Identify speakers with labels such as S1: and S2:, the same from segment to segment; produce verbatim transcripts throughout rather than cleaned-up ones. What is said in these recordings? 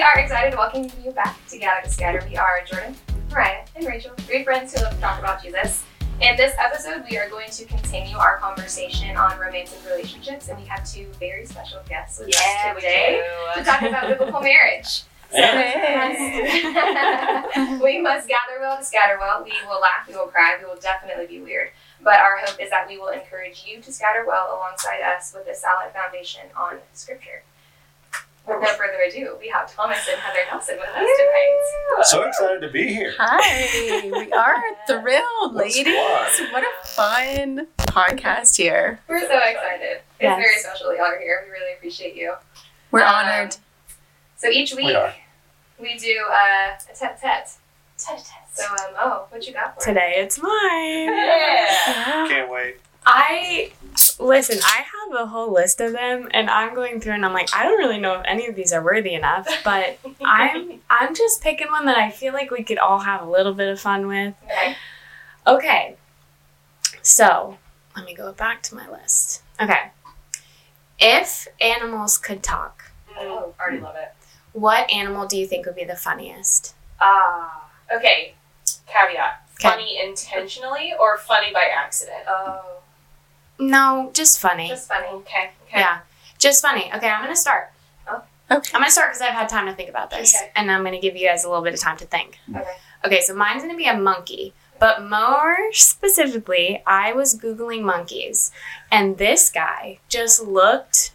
S1: are excited to welcome you back to Gather to Scatter. We are Jordan, Mariah, and Rachel, three friends who love to talk about Jesus. In this episode, we are going to continue our conversation on romantic relationships, and we have two very special guests with
S2: yeah,
S1: us today to talk about biblical marriage. So
S2: Hey.
S1: we, must, we must gather well to scatter well. We will laugh, we will cry, we will definitely be weird. But our hope is that we will encourage you to scatter well alongside us with a solid foundation on Scripture. With no further ado, we have Thomas and Heather Nelson with us tonight.
S3: So excited to be here.
S2: Hi, we are thrilled,
S3: What a
S2: ladies.
S3: squad.
S2: What a fun podcast here.
S1: We're so excited. It's
S2: Yes.
S1: very special that y'all are here. We really appreciate you.
S2: We're
S1: Um,
S2: honored.
S1: So each week
S3: We are.
S1: we do uh, a tete-a-tete.
S4: Tete-a-tete.
S1: So, um, oh, what you got for us?
S4: Today it's mine.
S2: Yeah.
S3: Can't wait.
S4: I listen, I have a whole list of them and I'm going through and I'm like, I don't really know if any of these are worthy enough, but I'm I'm just picking one that I feel like we could all have a little bit of fun with.
S1: Okay.
S4: Okay. So, let me go back to my list. Okay. If animals could talk,
S1: Oh,
S2: already love it.
S4: what animal do you think would be the funniest?
S2: Ah, okay. Caveat.
S4: Okay.
S2: Funny intentionally or funny by accident?
S1: Oh,
S4: No, just funny.
S1: just funny.
S2: Okay. Okay.
S4: Yeah, just funny. Okay, I'm gonna start.
S1: Oh.
S2: Okay.
S4: I'm gonna start because I've had time to think about this,
S1: Okay.
S4: and I'm gonna give you guys a little bit of time to think.
S1: Okay.
S4: Okay, so mine's gonna be a monkey, but more specifically, I was googling monkeys, and this guy just looked.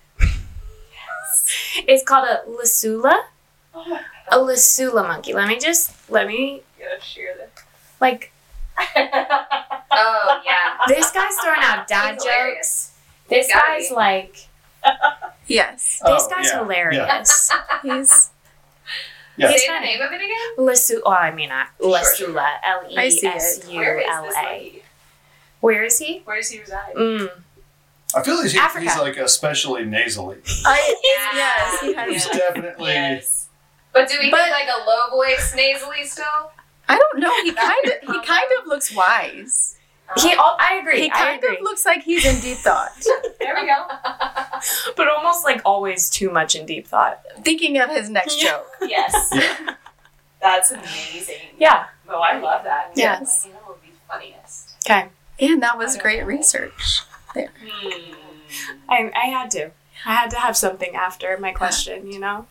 S4: It's called a Lasula.
S2: Oh my
S4: A Lasula monkey. Let me just let me
S2: god, share this.
S4: like
S1: Oh, yeah.
S4: this guy's throwing out dad
S1: He's
S4: jokes.
S1: hilarious.
S4: This
S1: He's gotta
S4: guy's
S1: be.
S4: like
S2: Yes.
S4: this
S3: Oh,
S4: guy's
S3: yeah,
S4: hilarious.
S2: He's.
S3: Yeah.
S4: He's
S1: Say the
S4: funny.
S1: name of it again?
S4: Lasu. Oh, I mean, uh,
S1: Sure,
S4: Lasula. L E
S2: I see it.
S4: S U
S2: Where is
S4: L
S2: this
S4: A.
S2: monkey?
S4: Where is he?
S2: Where does he reside?
S4: Mm.
S3: I feel like he's,
S4: Africa.
S3: he's like especially nasally.
S2: I,
S1: Yeah.
S2: yes, he has.
S3: He's definitely.
S2: Yes.
S1: But do we
S2: But-
S1: get like a low voice nasally still?
S2: I don't know. He kind of he kind of looks wise.
S4: He. Oh, I agree.
S2: He
S4: I
S2: kind
S4: agree.
S2: of looks like he's in deep thought.
S1: There we go.
S4: but almost like always too much in deep thought.
S2: Thinking of his next
S4: Yeah.
S2: joke.
S5: Yes.
S3: Yeah.
S5: That's amazing.
S4: Yeah.
S5: Oh, I love that.
S2: Yes.
S5: What animal would be funniest?
S4: Okay.
S2: And that was great research.
S5: Hmm.
S4: I. I had to. I had to have something after my question. You know.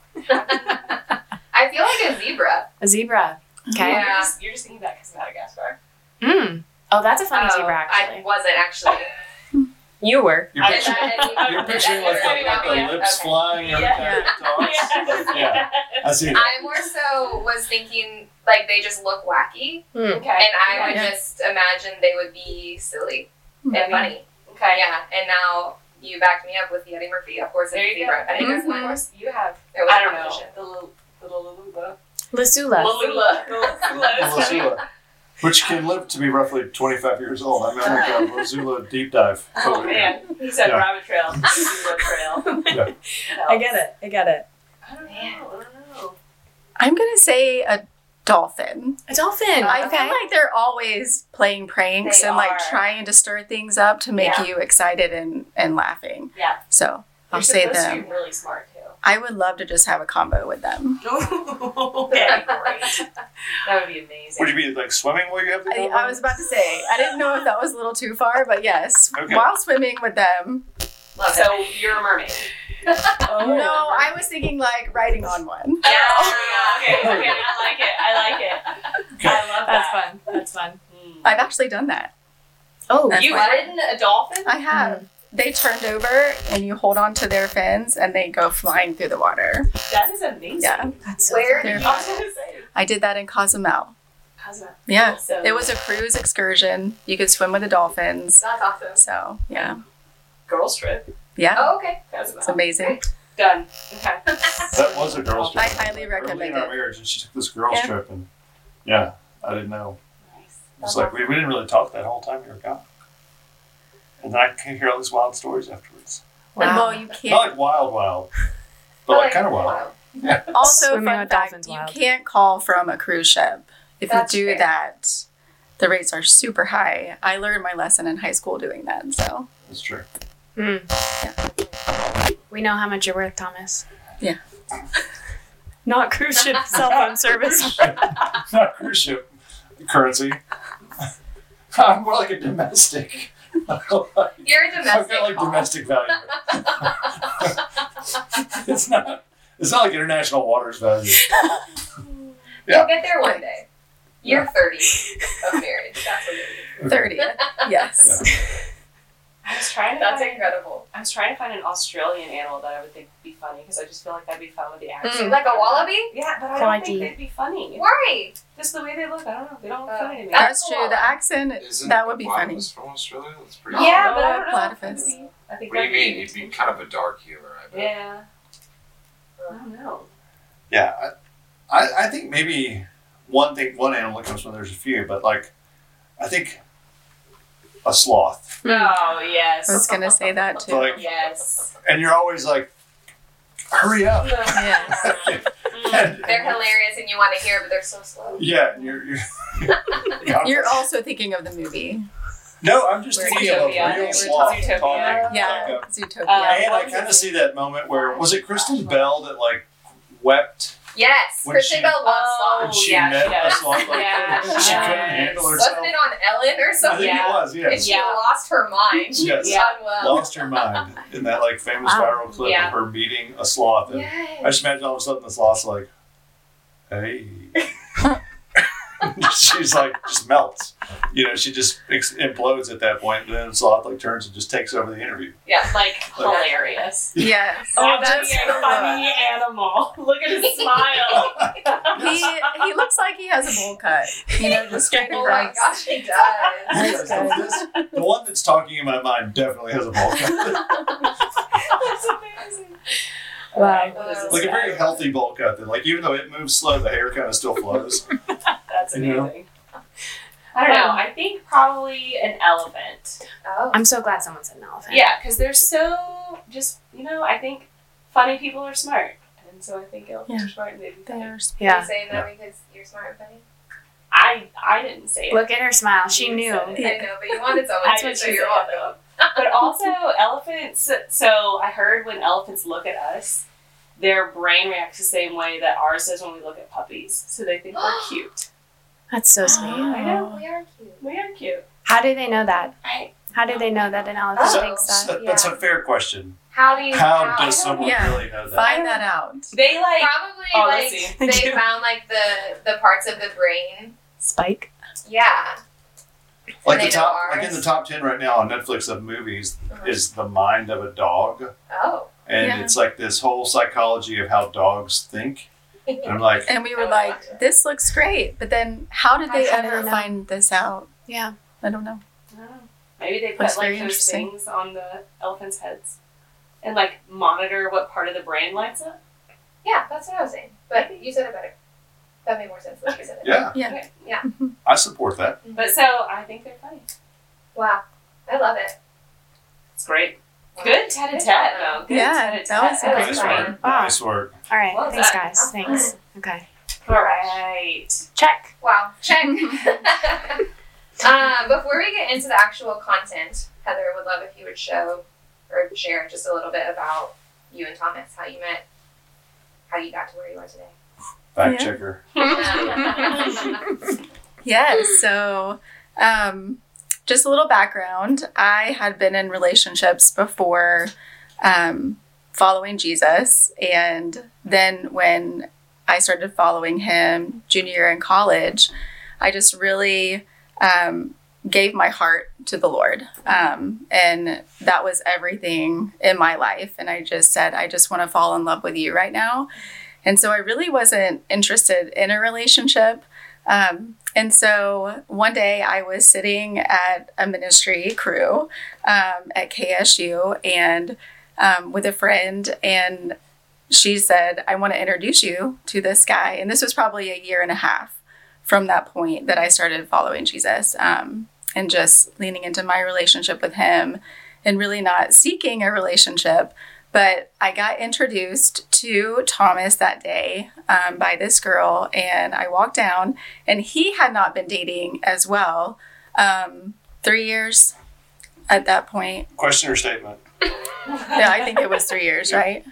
S1: I feel like a zebra.
S4: A zebra. Okay.
S1: Yeah.
S5: You're, just, you're just thinking that because Madagascar.
S4: Mm. Oh, that's a funny
S1: Oh,
S4: zebra. Actually,
S1: I wasn't actually.
S4: you were.
S3: You're
S5: I-
S3: picturing,
S5: I-
S3: you're picturing like the, like the
S1: Yeah.
S3: lips
S1: Okay.
S3: flying every
S5: Yeah.
S3: time it talks. Like, yeah, I see that.
S1: I more so was thinking like they just look wacky,
S4: Mm.
S5: Okay.
S1: and I would
S2: Yeah.
S1: just imagine they would be silly and
S2: Mhm.
S1: funny.
S5: Okay.
S1: Yeah, and now you backed me up with the Eddie Murphy. Of course,
S5: There
S1: it's
S5: you
S1: zebra.
S5: go.
S1: I think that's
S2: Mhm.
S1: one.
S5: Of course, you have.
S1: It was
S5: I
S1: a
S5: don't know.
S1: competition.
S5: The little, little Luluba.
S4: Lasula.
S5: Lalula.
S3: Lasula, which can live to be roughly twenty-five years old. I'm gonna make a Lasula deep dive.
S5: Oh
S3: over here.
S5: man, he said
S3: Yeah.
S5: rabbit trail. Luluba trail.
S3: Yeah.
S5: What
S4: I
S5: else?
S4: get it. I get it.
S5: I don't know. I don't know.
S2: I'm gonna say a dolphin.
S4: A dolphin.
S2: I
S4: okay.
S2: feel like they're always playing pranks
S5: They
S2: and like
S5: are.
S2: trying to stir things up to make
S5: Yeah.
S2: you excited and, and laughing.
S5: Yeah.
S2: So I'll
S5: You're
S2: say
S5: supposed to
S2: them.
S5: be really smart too.
S2: I would love to just have a combo with them.
S5: Okay, great. That would be amazing.
S3: Would you be like swimming while you have the
S2: I,
S3: combo?
S2: I was about to say, I didn't know if that was a little too far, but yes,
S3: Okay.
S2: while swimming with them.
S1: Love it.
S5: So you're a mermaid.
S4: Oh.
S2: No, I was thinking like riding on one.
S5: Yeah. Okay. Okay. I like it. I like it.
S3: Okay.
S5: I love
S4: That's
S5: that.
S4: fun. That's fun.
S5: Mm.
S2: I've actually done that.
S4: Oh.
S2: That's
S5: You
S2: fun.
S5: ridden a dolphin?
S2: I have. They turned over and you hold on to their fins and they go flying through the water.
S5: That is amazing.
S2: Yeah,
S4: That's so
S1: Where
S4: funny.
S1: did
S5: I
S1: you?
S5: was gonna say.
S2: I did that in Cozumel.
S5: How's that?
S2: Yeah,
S5: So
S2: it was a cruise excursion. You could swim with the dolphins.
S1: That's awesome.
S2: So yeah,
S5: girls trip.
S2: yeah,
S1: Oh, okay.
S5: That's
S2: it's amazing.
S5: Done. Okay.
S3: That was a girls' trip.
S2: I highly
S3: Early
S2: recommend
S3: in our
S2: it.
S3: marriage, and she took this girls'
S2: Yeah.
S3: trip, and yeah, I didn't know.
S5: Nice.
S3: It's like we, we didn't really talk that whole time you were gone, and then I can hear all these wild stories afterwards.
S2: And
S4: Wow.
S2: well, you
S3: Not
S2: can't.
S3: like wild, wild, but like kind of wild. Yeah.
S2: Also,
S4: Swimming
S2: fun
S4: with
S2: fact,
S4: dolphins
S2: you
S4: wild.
S2: can't call from a cruise ship. If
S1: That's
S2: you do
S1: fair.
S2: that, the rates are super high. I learned my lesson in high school doing that. So
S3: That's true.
S4: Mm. We know how much you're worth, Thomas. Not cruise ship cell phone service.
S3: Not cruise ship currency. I'm more like a domestic.
S1: You're a
S3: I've
S1: domestic.
S3: got like
S1: call.
S3: domestic value. It's not. It's not like international waters value. Yeah.
S1: You'll get there one day. You're thirty of marriage. That's what it is.
S2: thirty. Yes.
S5: I was trying to
S1: That's
S5: find,
S1: incredible.
S5: I was trying to find an Australian animal that I would think would be funny because I just feel like that'd be fun with the accent.
S1: Like a wallaby?
S5: Yeah, but I don't
S4: Quality.
S5: think they'd be funny.
S1: Why?
S5: Just the way they look, I don't know. They don't look
S1: Uh,
S5: funny to me.
S2: That's
S1: Cool.
S2: true. The accent,
S6: Isn't
S2: that would be funny.
S6: platypus from Australia? That's pretty.
S5: yeah, but I
S2: Oh,
S5: don't know.
S2: platypus.
S5: If it'd be- I think
S6: What do you
S5: that'd
S6: mean?
S5: be-
S6: He'd be kind of a dark humor, I bet.
S5: Yeah. I don't know.
S3: Yeah, I, I, I think maybe one thing, one animal that comes from there's a few, but like, I think a sloth.
S5: Oh, yes.
S2: I was going to say that too.
S3: Like,
S5: Yes.
S3: and you're always like, hurry up.
S2: Yes.
S3: And-
S1: They're hilarious and you want to hear, but they're so slow.
S3: yeah, and you're you're.
S2: You're also thinking of the movie.
S3: No, I'm just
S2: Where
S3: thinking of a
S5: Zootopia.
S3: real
S5: Zootopia.
S3: sloth
S5: Zootopia.
S3: talking.
S2: Yeah,
S3: Like a-
S2: Zootopia.
S5: Uh,
S3: and I kind of see that moment where was it Kristen Bell that like wept
S1: Yes,
S3: When
S1: Kristen
S3: she-
S1: Bell loves
S5: Oh,
S3: when
S1: sloths.
S3: she
S5: yeah,
S3: met
S5: she does.
S3: a sloth? Like,
S5: Yeah,
S3: she
S5: she
S3: couldn't
S5: does.
S3: handle herself.
S1: Wasn't it on Ellen or
S3: I
S1: something?
S3: think
S5: Yeah.
S3: it was.
S1: And
S3: Yes.
S1: she
S5: Yeah.
S1: lost her mind. She was
S3: Yes.
S1: unwell.
S3: Lost her mind in that like famous
S2: Wow.
S3: viral clip
S5: Yeah.
S3: of her meeting a sloth. And
S1: Yes.
S3: I just imagine all of a sudden the sloth's like, "Hey." She's like just melts, you know. She just ex- implodes at that point. And then the sloth like turns and just takes over the interview.
S5: Yeah, like hilarious.
S2: Yes.
S5: Oh,
S2: Oh,
S5: that's
S2: that's
S5: a funny animal. Look at his smile.
S2: He he looks like he has a bowl cut. You know, just straight
S1: Oh my
S2: across.
S1: gosh, he does.
S3: Yes,
S2: That's good.
S3: this- the one that's talking in my mind definitely has a ball cut.
S5: That's amazing.
S4: Wow.
S5: Alright, what is this
S3: Like a
S5: guy?
S3: very healthy bowl cut. Then, like even though it moves slow, the hair kind of still flows.
S5: That's
S3: You know?
S5: amazing. I don't know. I think probably an elephant.
S1: Oh.
S4: I'm so glad someone said an elephant.
S5: Yeah, because they're so just, you know, I think funny people are smart. And so I think elephants
S2: Yeah.
S5: are smart and they'd be funny.
S2: There's
S1: Are you
S4: Yeah.
S1: saying that because you're smart and funny?
S5: I I didn't say it.
S4: Look at her smile. She
S5: You
S4: knew.
S5: said it.
S1: I know, but you wanted someone
S5: I
S1: to,
S5: did
S1: so
S5: say
S1: you're
S5: it,
S1: welcome.
S5: But also elephants, so I heard when elephants look at us, their brain reacts the same way that ours does when we look at puppies. So they think we're cute.
S4: That's so sweet.
S5: I know.
S1: We are cute.
S5: We are cute.
S4: How do they know that?
S5: I,
S4: How do they know that an elephant
S3: So,
S4: thinks that?
S3: so that's a fair question.
S1: How do you?
S3: How does
S1: how-
S3: someone
S2: Yeah.
S3: really know that?
S2: Find that out.
S5: they like,
S1: Probably
S5: Oh,
S1: like
S5: let's see.
S4: Thank
S1: they
S4: you.
S1: found like the the parts of the brain.
S4: Spike.
S1: Yeah.
S3: Like
S1: they
S3: the
S1: know
S3: top, like in
S1: ours.
S3: the top ten right now on Netflix of movies
S1: Uh-huh.
S3: is The Mind of a Dog,
S1: Oh.
S3: and
S2: Yeah.
S3: it's like this whole psychology of how dogs think. And I'm like,
S2: And we were like, this looks great. But then how did they
S4: How did
S2: ever
S4: they know?
S2: find this out?
S4: Yeah.
S2: I don't know.
S5: I don't know. Maybe they put
S2: That's
S5: like
S2: very
S5: those
S2: interesting.
S5: things on the elephants' heads and like monitor what part of the brain lights up.
S1: Yeah, that's what I was saying. But you said it better. That made more sense than you said it.
S3: yeah,
S2: Yeah.
S5: Okay.
S1: Yeah.
S3: I support that.
S5: But so I think they're funny.
S1: Wow. I love it.
S5: It's great.
S1: Wow.
S5: Good tete a
S1: Good
S5: tete
S1: job.
S5: though. Good
S2: Yeah,
S5: tete-a-tete.
S2: that was a
S5: I
S2: great
S5: like
S3: Nice
S1: fun.
S5: that.
S3: work.
S4: Wow.
S3: Nice work.
S4: All right.
S1: Well
S4: Thanks,
S1: done.
S4: guys.
S1: Have
S4: Thanks.
S1: fun.
S4: Okay.
S5: All right.
S4: Check.
S1: Wow. Check. uh, before we get into the actual content, Heather would love if you would show or share just a little bit about you and Thomas, how you met, how you got to where you are today.
S3: Fact
S2: Yeah.
S3: checker.
S2: Yes. So, um, just a little background. I had been in relationships before um, following Jesus. And then when I started following him junior year in college, I just really um, gave my heart to the Lord. Um, and that was everything in my life. And I just said, I just want to fall in love with you right now. And so I really wasn't interested in a relationship. Um, and so one day I was sitting at a ministry crew um, at K S U and um, with a friend, and she said, I want to introduce you to this guy. And this was probably a year and a half from that point that I started following Jesus um, and just leaning into my relationship with him and really not seeking a relationship. But I got introduced to Thomas that day um, by this girl, and I walked down, and he had not been dating as well. Um, three years at that point.
S3: Question or statement?
S2: Yeah, I think it was three years, right?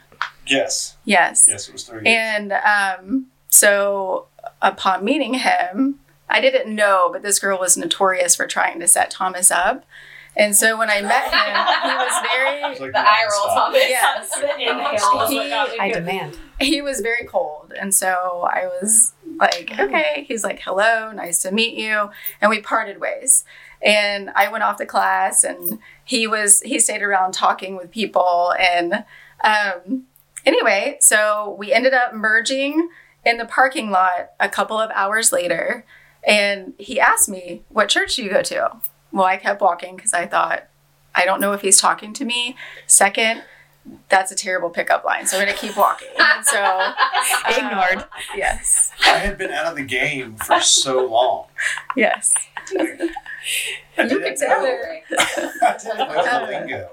S3: Yes.
S2: Yes.
S3: Yes, it was three years.
S2: And um, so upon meeting him, I didn't know, but this girl was notorious for trying to set Thomas up. And so when I met him, he was very,
S3: It's like,
S1: The
S3: no,
S1: eye roll,
S3: stop.
S1: Thomas.
S2: Yes.
S5: The inhale is
S2: He-
S5: what got me
S4: I
S5: good.
S4: demand.
S2: he was very cold. And so I was like, okay. He's like, hello, nice to meet you. And we parted ways. And I went off to class, and he was, he stayed around talking with people. And um, anyway, so we ended up merging in the parking lot a couple of hours later. And he asked me, what church do you go to? Well, I kept walking because I thought, I don't know if he's talking to me. Second, that's a terrible pickup line. So I'm going to keep walking. And so, uh,
S4: Ignored.
S2: Yes.
S3: I had been out of the game for so long.
S2: Yes.
S3: I
S2: You
S3: didn't
S2: could tell.
S3: know. I didn't know the lingo.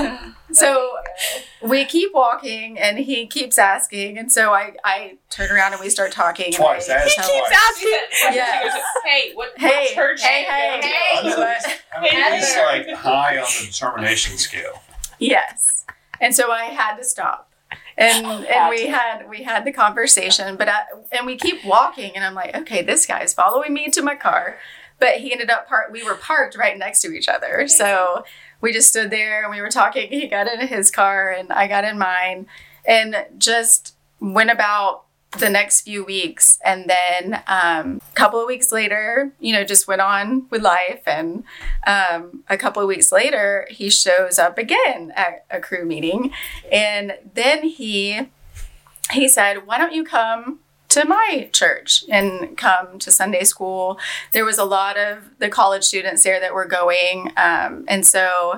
S2: So we keep walking, and he keeps asking. And so I, I turn around and we start talking. and
S3: Twice.
S2: I
S3: I asked
S2: tell-
S3: twice.
S5: She said-
S2: Yes.
S5: Hey, what,
S2: Hey,
S5: what church?
S2: hey,
S5: do you
S2: hey,
S5: go to?
S2: hey. What?
S3: I mean, he's like high on the determination scale.
S2: Yes. And so I had to stop. And and we had we had the conversation, but I, and we keep walking, and I'm like, okay, this guy's following me to my car, but he ended up part. We were parked right next to each other, so we just stood there and we were talking. He got into his car, and I got in mine, and just went about the next few weeks. And then um, a couple of weeks later, you know, just went on with life. And um, a couple of weeks later, he shows up again at a crew meeting. And then he he said, why don't you come to my church and come to Sunday school? There was a lot of the college students there that were going. Um, and so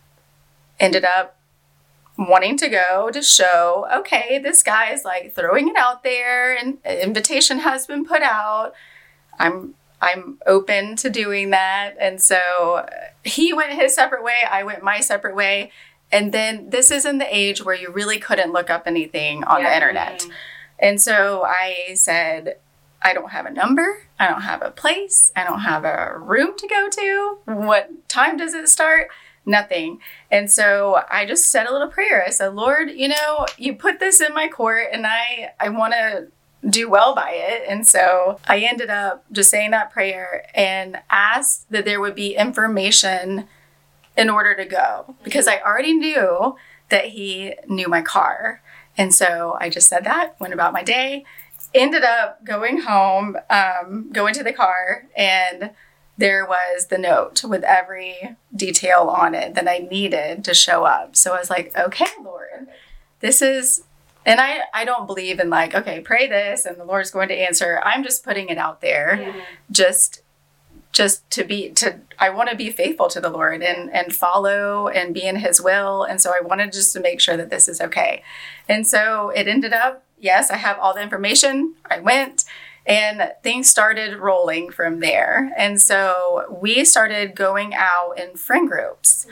S2: ended up wanting to go to show, okay, this guy is like throwing it out there, and an invitation has been put out. I'm I'm open to doing that. And so he went his separate way, I went my separate way. And then this is in the age where you really couldn't look up anything on
S1: Yeah.
S2: the internet. And so I said, I don't have a number. I don't have a place. I don't have a room to go to. What time does it start? Nothing. And so I just said a little prayer. I said, Lord, you know, you put this in my court, and I, I want to do well by it. And so I ended up just saying that prayer and asked that there would be information in order to go, because I already knew that he knew my car. And so I just said that, went about my day, ended up going home, um, going to the car, and there was the note with every detail on it that I needed to show up. So I was like, okay, Lord, this is, and I, I don't believe in like, okay, pray this and the Lord's going to answer. I'm just putting it out there
S1: Mhm.
S2: just, just to be, to, I want to be faithful to the Lord and, and follow and be in his will. And so I wanted just to make sure that this is okay. And so it ended up, yes, I have all the information. I went, and things started rolling from there. And so we started going out in friend groups.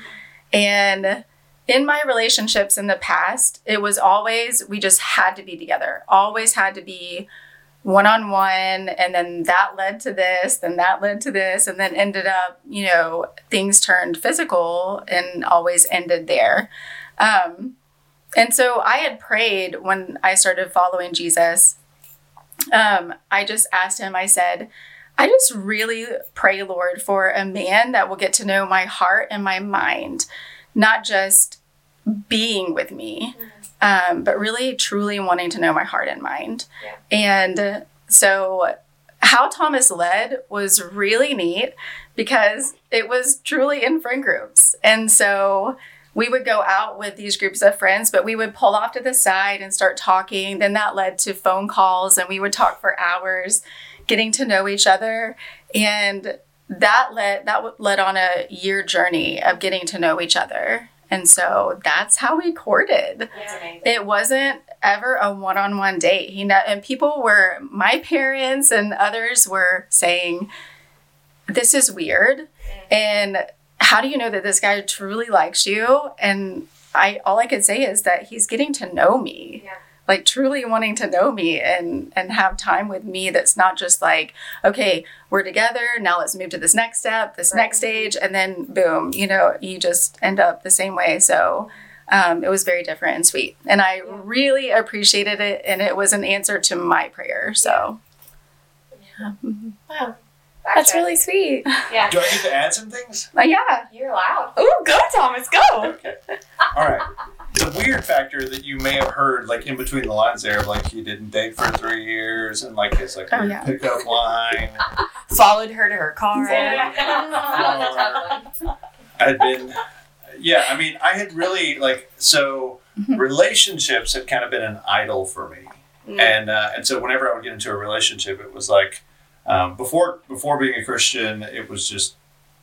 S2: And in my relationships in the past, it was always, we just had to be together, always had to be one-on-one. And then that led to this, then that led to this, and then ended up, you know, things turned physical and always ended there. Um, and so I had prayed when I started following Jesus. Um, I just asked him, I said, I just really pray, Lord, for a man that will get to know my heart and my mind, not just being with me, um, but really truly wanting to know my heart and mind.
S1: Yeah.
S2: And so how Thomas led was really neat, because it was truly in friend groups. And so we would go out with these groups of friends, but we would pull off to the side and start talking. Then that led to phone calls, and we would talk for hours, getting to know each other. And that led, that led on a year journey of getting to know each other. And so that's how we courted.
S1: That's amazing.
S2: It wasn't ever a one-on-one date. He ne- and people were, my parents and others were saying, this is weird. And how do you know that this guy truly likes you? And I, all I could say is that he's getting to know me,
S1: Yeah.
S2: like truly wanting to know me and, and have time with me. That's not just like, okay, we're together. Now let's move to this next step, this
S1: Right.
S2: next stage. And then boom, you know, you just end up the same way. So, um, it was very different and sweet. And I really appreciated it. And it was an answer to my prayer. So, yeah.
S4: Wow.
S1: Back
S4: That's
S1: check.
S4: really sweet.
S5: Yeah.
S3: Do I get to add some things?
S2: Uh, yeah.
S1: You're loud.
S4: Ooh, go, Thomas, go.
S3: Okay. All right. The weird factor that you may have heard, like in between the lines there, of like you didn't date for three years, and like it's like
S2: Oh,
S3: your
S2: yeah.
S3: pickup line.
S4: Followed her to her car.
S1: That was a tough one.
S3: I had been, yeah. I mean, I had really like so
S2: Mhm.
S3: relationships had kind of been an idol for me,
S5: Mm.
S3: and uh, and so whenever I would get into a relationship, it was like um, before before being a Christian, it was just.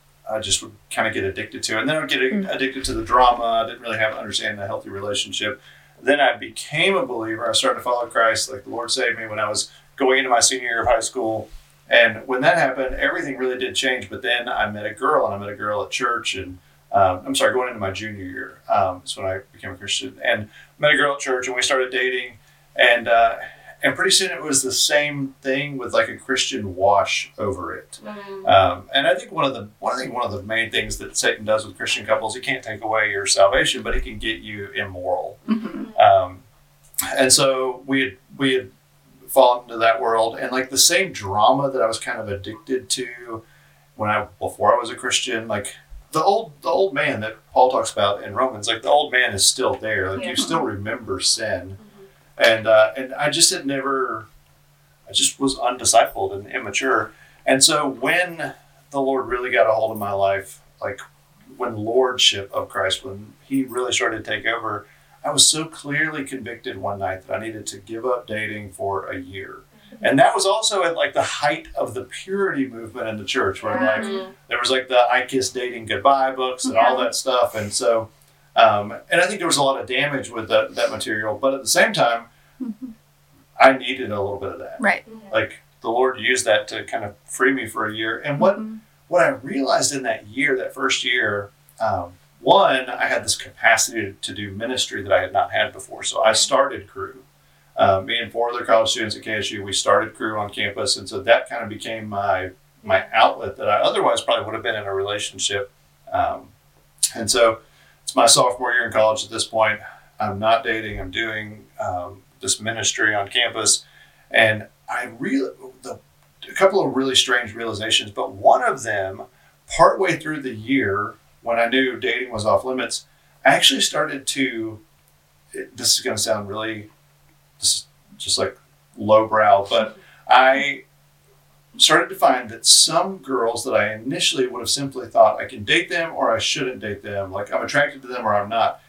S3: I just would kind of get addicted to it. And then I would get
S2: Mm.
S3: addicted to the drama. I didn't really have understanding a healthy relationship. Then I became a believer. I started to follow Christ. Like the Lord saved me when I was going into my senior year of high school. And when that happened, everything really did change. But then I met a girl, and I met a girl at church. And um, I'm sorry, going into my junior year. Um, that's when I became a Christian. And met a girl at church, and we started dating. And uh, and pretty soon it was the same thing with like a Christian wash over it.
S5: Mm.
S3: Um, and I think one of the one I think one of the main things that Satan does with Christian couples, he can't take away your salvation, but he can get you immoral.
S2: Mhm.
S3: Um, and so we had we had fallen into that world, and like the same drama that I was kind of addicted to when I before I was a Christian, like the old the old man that Paul talks about in Romans, like the old man is still there. Like
S1: Yeah.
S3: you still remember sin, and uh, and I just had never. I just was undiscipled and immature. And so when the Lord really got a hold of my life, like when lordship of Christ, when he really started to take over, I was so clearly convicted one night that I needed to give up dating for a year. And that was also at like the height of the purity movement in the church, where like
S5: Mm.
S3: there was like the I Kiss Dating Goodbye books and all that stuff. And so, um, and I think there was a lot of damage with that, that material. But at the same time,
S2: Mhm.
S3: I needed a little bit of that.
S2: Right.
S3: Like the Lord used that to kind of free me for a year. And what
S2: Mhm.
S3: what I realized in that year, that first year, um, one, I had this capacity to, to do ministry that I had not had before. So I started Crew. Um, me and four other college students at K S U, we started Crew on campus, and so that kind of became my my outlet that I otherwise probably would have been in a relationship. Um, and so it's my sophomore year in college at this point. I'm not dating. I'm doing um, this ministry on campus, and I really the a couple of really strange realizations. But one of them, partway through the year, when I knew dating was off limits, I actually started to. It, this is going to sound really, this is just like lowbrow, but I started to find that some girls that I initially would have simply thought I can date them or I shouldn't date them, like I'm attracted to them or I'm not.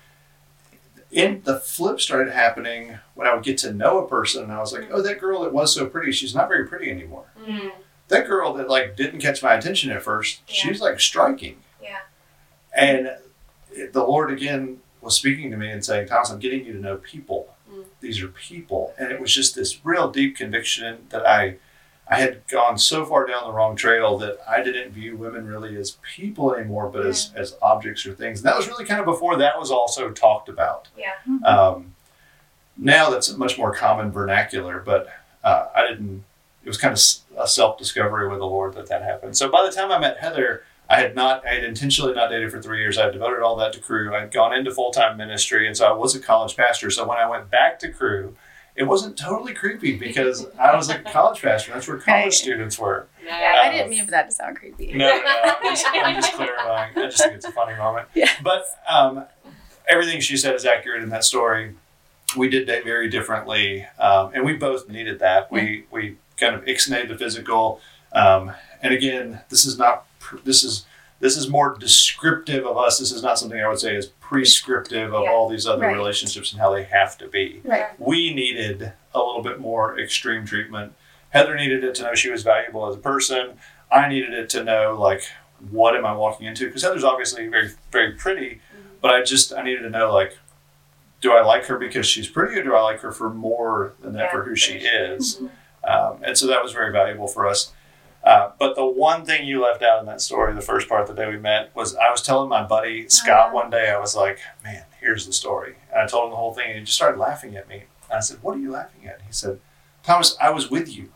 S3: In the flip started happening when I would get to know a person, and I was like, oh, that girl that was so pretty, she's not very pretty anymore.
S5: Mm.
S3: That girl that like didn't catch my attention at first,
S1: Yeah.
S3: she's like striking.
S1: Yeah.
S3: And it- the Lord again was speaking to me and saying, Thomas, I'm getting you to know people.
S5: Mm.
S3: These are people. And it was just this real deep conviction that I I had gone so far down the wrong trail that I didn't view women really as people anymore, but as, as objects or things. And that was really kind of before that was also talked about.
S1: Yeah.
S3: Um, now that's a much more common vernacular, but uh, I didn't, it was kind of a self-discovery with the Lord that that happened. So by the time I met Heather, I had not, I had intentionally not dated for three years. I had devoted all that to Crew. I had gone into full-time ministry, and so I was a college pastor. So when I went back to Crew, it wasn't totally creepy because I was a college pastor. That's where college
S2: Right.
S3: students were.
S5: Yeah.
S2: I didn't mean for that to sound creepy.
S3: No, no, no. I'm just, I'm just clarifying. I just think it's a funny moment.
S2: Yeah.
S3: But um, everything she said is accurate in that story. We did date very differently, um, and we both needed that. We we kind of ixnayed the physical, um, and again, this is not pr- this is this is more descriptive of us. This is not something I would say is prescriptive of
S1: Yeah.
S3: all these other
S2: Right.
S3: relationships and how they have to be.
S2: Right.
S3: We needed a little bit more extreme treatment. Heather needed it to know she was valuable as a person. I needed it to know, like, what am I walking into? Because Heather's obviously very, very pretty, but I just, I needed to know, like, do I like her because she's pretty, or do I like her for more than that
S1: Yeah,
S3: for who she is?
S1: Mhm.
S3: Um, and so that was very valuable for us. Uh, but the one thing you left out in that story, the first part the day we met, was I was telling my buddy Scott one day, I was like, man, here's the story. And I told him the whole thing, and he just started laughing at me. And I said, what are you laughing at? He said, Thomas, I was with you.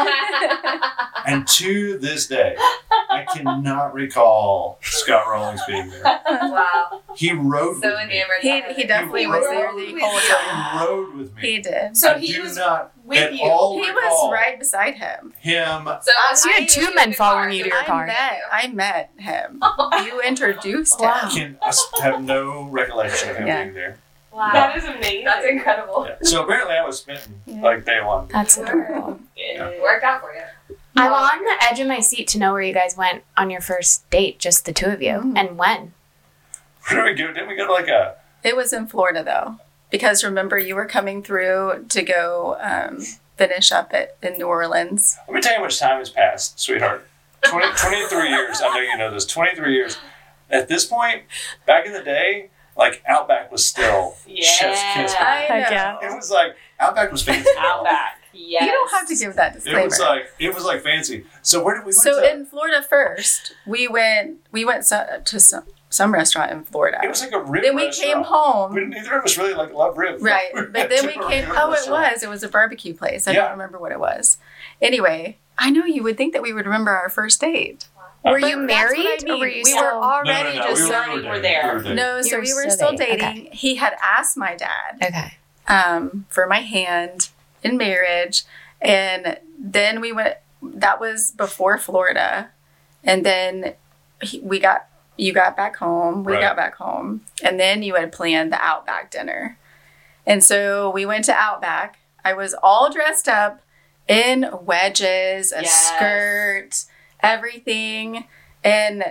S3: And to this day, I cannot recall Scott Rawlings being there.
S1: Wow.
S3: He rode
S1: So
S3: with me.
S1: enamored.
S2: He
S1: by
S2: he
S1: it.
S2: definitely
S3: He
S2: was
S3: rode
S2: there
S1: with
S2: the
S1: you.
S2: whole time.
S3: He rode with me.
S2: He did.
S5: So
S3: I
S5: he
S3: do
S5: was
S3: not
S5: with
S3: at
S5: you.
S3: all
S2: He
S3: recall
S2: was right beside him.
S3: him.
S1: So,
S2: Uh,
S4: so you had
S1: I
S4: two
S1: was
S4: men
S1: in the
S4: following
S1: car,
S4: you
S1: so
S4: to your
S1: I
S4: car.
S1: met
S2: met,
S1: you.
S2: I met him. You introduced
S4: Wow.
S2: him.
S3: Can, I s- have no recollection of him
S2: Yeah.
S3: being there.
S1: Wow.
S5: That is amazing.
S1: That's incredible.
S3: Yeah. So apparently I was smitten
S2: Yeah.
S3: like day one.
S4: That's
S1: You were.
S4: adorable.
S5: Yeah.
S1: It worked out for you.
S4: I'm on the edge of my seat to know where you guys went on your first date, just the two of you,
S2: Mm.
S4: and when.
S3: Where did we go? Didn't we go to like a?
S2: It was in Florida though, because remember you were coming through to go um, finish up at in New Orleans.
S3: Let me tell you how much time has passed, sweetheart. twenty, twenty-three years. I know you know this. twenty-three years. At this point, back in the day, like Outback was still chef's kiss.
S5: Yeah.
S2: I know.
S4: Heck yeah.
S3: It was like Outback was fancy.
S5: Outback. Yes.
S2: You don't have to give that
S3: It
S2: disclaimer.
S3: was like it was like fancy. So where did we?
S2: so
S3: went to,
S2: in Florida first, we went we went so, to some some restaurant in Florida.
S3: it was like a rib
S2: Then we
S3: restaurant.
S2: came home.
S3: We, neither of us really like love ribs.
S2: Right.
S3: We
S2: But
S3: went
S2: then
S3: to
S2: we
S3: a
S2: came,
S3: rib
S2: oh, it
S3: restaurant.
S2: was. It was a barbecue place. I
S3: Yeah.
S2: don't remember what it was. Anyway, I know you would think that we would remember our first date.
S4: Were
S2: But
S4: you
S2: that's what I
S4: married, or
S2: mean.
S4: were you
S2: We
S4: still-
S2: were
S3: No,
S2: already
S3: no, no,
S2: just
S3: we were,
S5: starting-
S3: we were
S5: we're
S3: dating.
S5: there.
S3: We were dating.
S2: No, so
S4: You
S2: we
S4: were
S2: were
S4: still
S2: still
S4: dating.
S2: dating. He had asked my dad
S4: Okay.
S2: um, for my hand in marriage. And then we went, that was before Florida. And then he, we got, you got back home. We
S3: Right.
S2: got back home. And then you had planned the Outback dinner. And so we went to Outback. I was all dressed up in wedges, a
S5: Yes.
S2: skirt, everything. And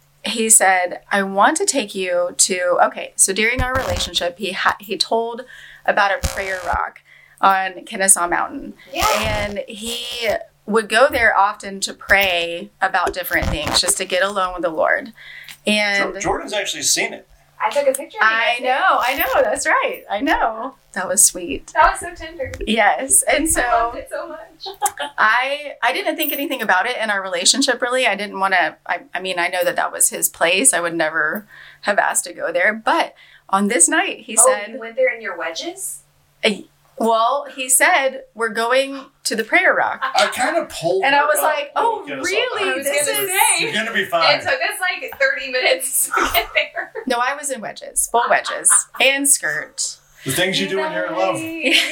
S2: he said, I want to take you to, okay, so during our relationship, he ha- he told about a prayer rock on Kennesaw Mountain.
S1: Yeah.
S2: And he would go there often to pray about different things, just to get alone with the Lord. And
S3: Jo- Jordan's actually seen it.
S1: I took a picture of you
S2: I
S1: guys.
S2: know, I know, that's right. I know. That was sweet.
S1: That was so tender.
S2: Yes. And
S1: I
S2: so
S1: loved it so much.
S2: I I didn't think anything about it in our relationship really. I didn't want to I, I mean, I know that that was his place. I would never have asked to go there, but on this night he
S1: Oh,
S2: said,
S1: you went there in your wedges?
S2: well, he said we're going to the prayer rock.
S3: I kind of pulled.
S2: And I
S3: her
S2: was
S3: up
S2: like,
S3: when
S2: oh,
S3: we get us
S2: really?
S3: up.
S1: I was
S2: This
S1: gonna
S2: is
S1: say.
S3: You're gonna be fine.
S1: It took us like thirty minutes to get there.
S2: No, I was in wedges, full wedges and skirt.
S3: The things you do when you're in love.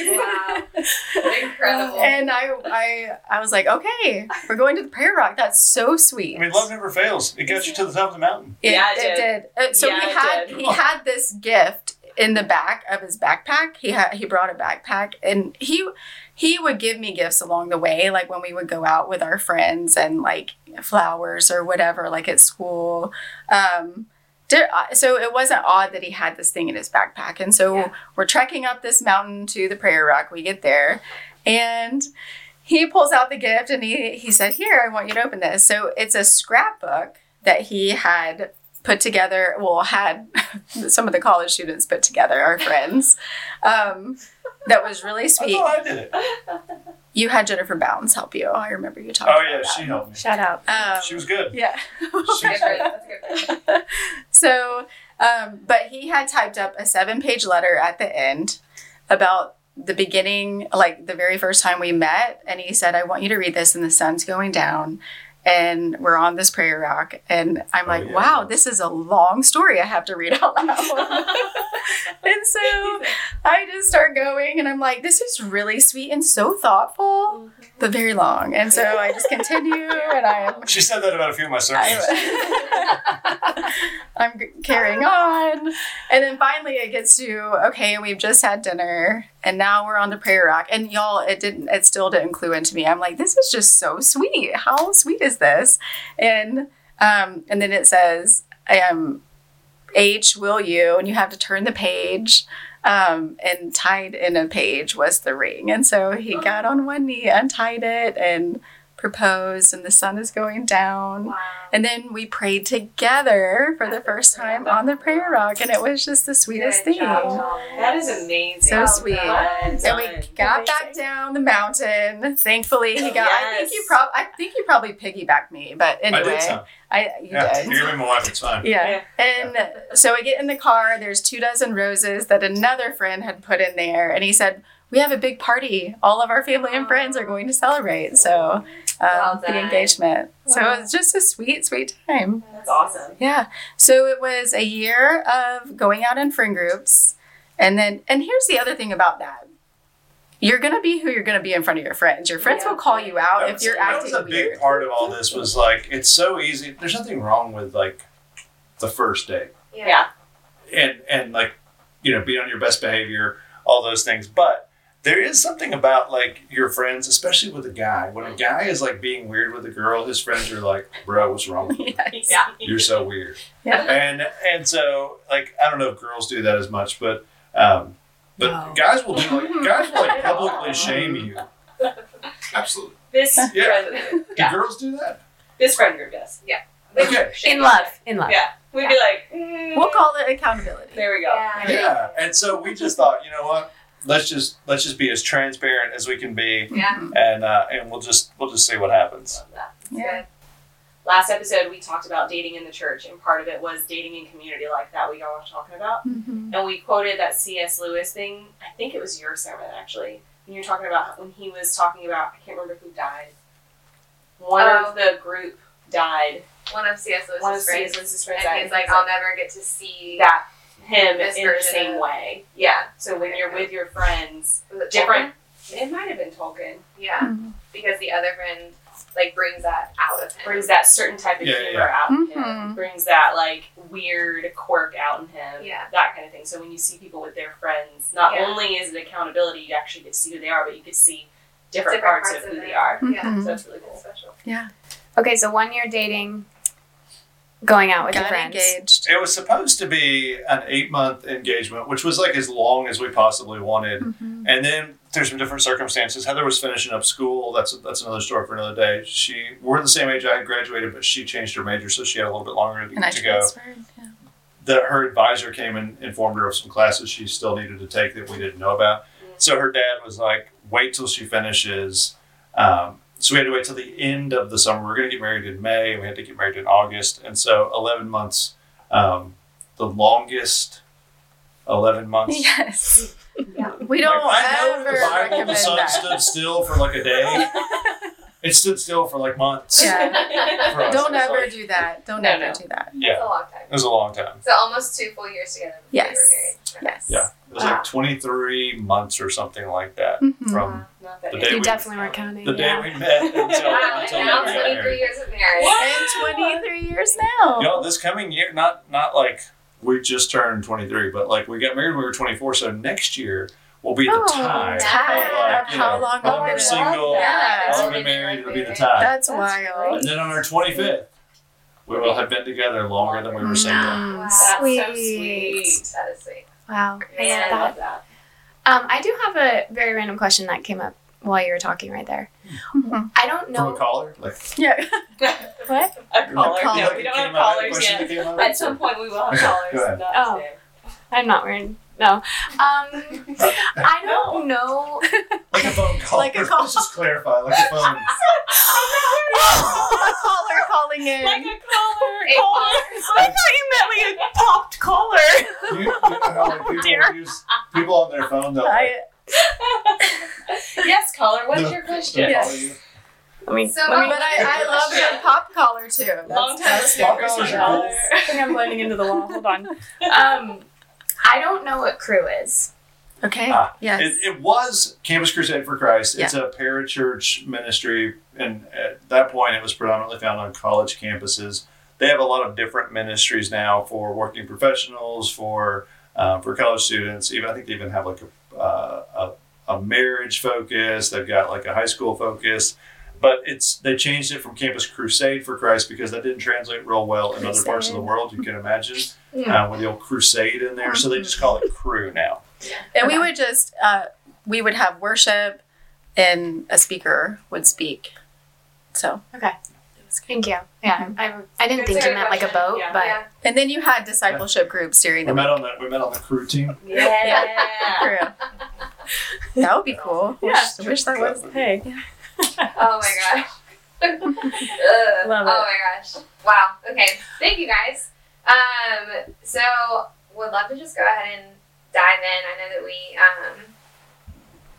S1: Wow. Incredible.
S2: And I I I was like, okay, we're going to the prayer rock. That's so sweet.
S3: I mean, love never fails. It got you to the top of the mountain.
S2: It,
S5: Yeah, it
S2: it did. Uh, So
S5: Yeah,
S2: he
S5: it
S2: had
S5: did.
S2: he had this gift in the back of his backpack. He had he brought a backpack, and he he would give me gifts along the way, like when we would go out with our friends and like flowers or whatever, like at school. Um, did, so it wasn't odd that he had this thing in his backpack. And so
S1: Yeah.
S2: we're trekking up this mountain to the prayer rock. We get there, and he pulls out the gift, and he he said, "Here, I want you to open this." So it's a scrapbook that he had put together, well, had some of the college students put together, our friends. Um, that was really
S3: I
S2: sweet.
S3: thought I did it.
S2: You had Jennifer Bounds help you. I remember you talking
S3: Oh
S2: about
S3: yeah,
S2: that.
S3: she helped me.
S4: Shout out.
S2: Um,
S3: She was good.
S2: yeah.
S3: She
S1: That's good. That's good.
S2: So, um, but he had typed up a seven page letter at the end about the beginning, like the very first time we met. And he said, I want you to read this, and the sun's going down, and we're on this prayer rock. And I'm
S3: Oh,
S2: like,
S3: yeah.
S2: wow, this is a long story I have to read out loud. And so I just start going, and I'm like, this is really sweet and so thoughtful, but very long. And so I just continue, and I am
S3: She said that about a few of my sermons.
S2: I, I'm g- carrying on. And then finally it gets to, okay, we've just had dinner, and now we're on the prayer rock. And y'all, it didn't, it still didn't clue into me. I'm like, this is just so sweet. How sweet is this? And, um, and then it says, um, H, will you? And you have to turn the page. Um, and tied in a page was the ring. And so he got on one knee, untied it, and proposed, and the sun is going down.
S1: Wow.
S2: And then we prayed together for the first time on the prayer rock, and it was just the sweetest
S1: Good
S2: thing.
S1: job.
S5: That is amazing.
S2: So
S1: Well
S2: sweet.
S1: done.
S2: And we got back down the mountain. Thankfully, he got. I think
S5: Yes.
S2: you probably. I think you probably piggybacked me, but
S3: I
S2: anyway,
S3: did some.
S2: I you
S3: Yeah,
S2: did.
S3: you give me my wife. It's fine.
S2: Yeah. And so I get in the car, there's two dozen roses that another friend had put in there. And he said, we have a big party. All of our family and friends are going to celebrate. So um,
S1: Well
S2: the
S1: done.
S2: engagement. So
S4: Wow.
S2: it was just a sweet, sweet time.
S5: That's awesome.
S2: Yeah. So it was a year of going out in friend groups. And then, and here's the other thing about that. You're going to be who you're going to be in front of your friends. Your friends
S5: Yeah.
S2: will call you out
S3: That
S2: if
S3: was-
S2: you're
S3: that
S2: acting
S3: was a big
S2: weird.
S3: part of all this was like it's so easy. There's nothing wrong with like the first date
S1: Yeah.
S5: Yeah.
S3: and and like you know be on your best behavior, all those things. But there is something about like your friends, especially with a guy. When a guy is like being weird with a girl, his friends are like, "Bro, what's wrong with you?
S2: Yes.
S5: Yeah.
S3: You're so weird."
S2: Yeah.
S3: And and so like I don't know if girls do that as much, but um, but
S4: No.
S3: guys will do like guys will like publicly shame you.
S6: Absolutely.
S5: This
S3: Yeah.
S5: friend,
S3: Do
S5: yeah.
S3: girls do that?
S5: This friend group does.
S3: Okay.
S4: In love. In love.
S5: Yeah. We'd be like, mm,
S2: We'll call it accountability.
S5: there we go.
S1: Yeah.
S3: Yeah, and so we just thought, you know what? Let's just let's just be as transparent as we can be,
S1: Yeah.
S3: and uh, and we'll just we'll just see what happens.
S5: Love that.
S1: That's
S2: Yeah.
S1: good.
S5: Last episode, we talked about dating in the church, and part of it was dating in community like that we all were talking about.
S2: Mhm.
S5: And we quoted that C S Lewis thing. I think it was your sermon, actually. When you were talking about when he was talking about, I can't remember who died. One
S1: Oh.
S5: of the group died.
S1: One of C S Lewis's
S5: One of C
S1: friends.
S5: S Lewis's friends
S1: And
S5: died.
S1: he's like, I'll never get to see
S5: that him
S1: This
S5: in the
S1: version
S5: same
S1: of-
S5: way. Yeah. So when you're with your friends,
S1: Was it
S5: different.
S1: Tolkien?
S5: It might have been Tolkien.
S1: Yeah.
S2: Mhm.
S1: Because the other friend like brings that out of him.
S5: Brings that certain type of
S3: Yeah, yeah,
S5: humor
S3: yeah.
S5: out in him.
S2: Mhm.
S5: Brings that like weird quirk out in him.
S1: Yeah.
S5: That kind of thing. So when you see people with their friends, not
S1: Yeah.
S5: only is it accountability, you actually get to see who they are, but you get to see different,
S1: Different
S5: parts,
S1: parts
S5: of
S1: of
S5: who
S1: them.
S5: they are.
S1: Yeah.
S2: Mhm.
S5: So that's really cool.
S1: It's special.
S4: Okay, so one year dating, going out with your
S2: Got
S4: friends.
S2: engaged.
S3: It was supposed to be an eight month engagement, which was like as long as we possibly wanted.
S2: Mhm.
S3: And then there's some different circumstances. Heather was finishing up school. That's that's another story for another day. She we're the same age. I had graduated, but she changed her major, so she had a little bit longer to,
S2: And I
S3: to go.
S2: transferred. Yeah.
S3: That her advisor came and informed her of some classes she still needed to take that we didn't know about. So her dad was like, "Wait till she finishes." Um, so we had to wait till the end of the summer. We were going to get married in May, and we had to get married in August, and so eleven months, um, the longest eleven months.
S2: Yes.
S1: Yeah.
S2: We don't
S3: Like, I know in
S2: ever
S3: the Bible the
S2: recommend
S3: sun
S2: that.
S3: stood still for like a day. It stood still for like months.
S2: Yeah.
S3: For us.
S2: Don't
S3: It's
S2: ever
S3: like-
S2: do that. Don't
S5: No,
S2: ever
S5: no.
S2: do that.
S3: Yeah.
S1: That's a long time.
S3: It was a long time.
S1: So almost two full years together before
S2: Yes.
S1: you were married. Okay.
S2: Yes.
S3: Yeah. It was
S1: Wow.
S3: like twenty-three months or something like that
S2: Mhm.
S3: from
S5: Not that
S3: The
S5: it-
S3: day
S4: You
S3: we-
S4: definitely were counting.
S3: the day
S4: yeah.
S3: we met until,
S1: Wow,
S3: until
S1: and
S3: we
S1: now
S3: got
S1: twenty-three
S3: married.
S1: years of marriage.
S2: And twenty-three years now.
S3: Y'all, this coming year, not not like we just turned twenty-three, but like we got married when we were twenty-four. So next year will be the
S2: Oh,
S3: time.
S2: time
S3: of, like,
S2: of
S3: you
S2: how
S3: know,
S2: long
S3: when
S2: we've
S3: we're
S2: been-
S3: single,
S2: Yeah.
S3: when we've been married, it'll be the time.
S2: That's,
S5: That's
S2: wild.
S3: And then on our twenty-fifth, we will have been together longer than we were single.
S2: Mm,
S1: Wow.
S5: That's so
S4: Sweet.
S5: sweet.
S1: That is sweet.
S4: Wow. I
S1: Man,
S5: I
S4: love
S5: love
S4: that.
S5: that.
S4: Um, I do have a very random question that came up while you were talking right there.
S2: Mhm.
S4: I don't
S3: From
S4: know.
S3: a caller? Like,
S2: Yeah.
S4: What?
S5: A caller.
S2: caller.
S5: No,
S3: like
S5: we
S3: it
S5: don't
S3: came
S5: have
S3: up, I had a
S5: callers
S3: question
S5: yet.
S3: that came up.
S5: At some point, we will have
S3: Okay,
S5: callers.
S3: go ahead.
S5: Not
S4: Oh.
S5: today.
S4: I'm not wearing. No. Um, I don't know.
S3: Like a phone call.
S2: Like a call.
S3: Let's just clarify. Like a phone.
S2: A caller calling in.
S5: Like a caller.
S1: A
S5: caller. I thought you meant like a popped collar.
S3: You, you know how like people
S4: Dear.
S3: use people on their phone. They'll like,
S2: I,
S5: Yes, caller. What's
S3: they'll-
S5: your
S3: they'll
S5: question?
S2: Yeah.
S3: call you.
S4: Let me.
S1: So,
S4: let me
S2: but I, I love a pop collar too. That's,
S5: Long time
S2: that's
S3: Pop
S2: different.
S3: collars are
S5: Caller.
S4: I think I'm blending into the wall. Hold on. Um, I don't know what crew is.
S2: Okay.
S3: Ah,
S2: yes.
S3: It, it was Campus Crusade for Christ. It's a parachurch ministry, and at that point, it was predominantly found on college campuses. They have a lot of different ministries now for working professionals, for uh, for college students. Even I think they even have like a, uh, a a marriage focus. They've got like a high school focus. But it's they changed it from Campus Crusade for Christ because that didn't translate real well in other parts of the
S4: Crusade.
S3: world. You can imagine
S1: Yeah.
S3: uh, with the old crusade in there. So they just call it Crew now.
S2: And we
S4: Okay.
S2: would just, uh, we would have worship and a speaker would speak. So.
S4: Okay.
S2: It was good.
S4: Thank you. Yeah, I, I didn't
S1: It's
S4: think
S1: a
S4: you
S1: good
S4: meant like a
S5: question.
S4: boat,
S5: Yeah.
S4: but
S1: Yeah.
S2: And then you had discipleship groups during
S3: We
S2: the
S3: met on the we met on the crew team.
S5: Yeah.
S2: crew. That would be cool.
S4: Yeah.
S2: Wish, wish that was.
S4: hey.
S1: Oh my gosh. Ugh.
S4: Love it.
S1: Oh my gosh. Wow. Okay. Thank you guys. Um, so would love to just go ahead and dive in. I know that we um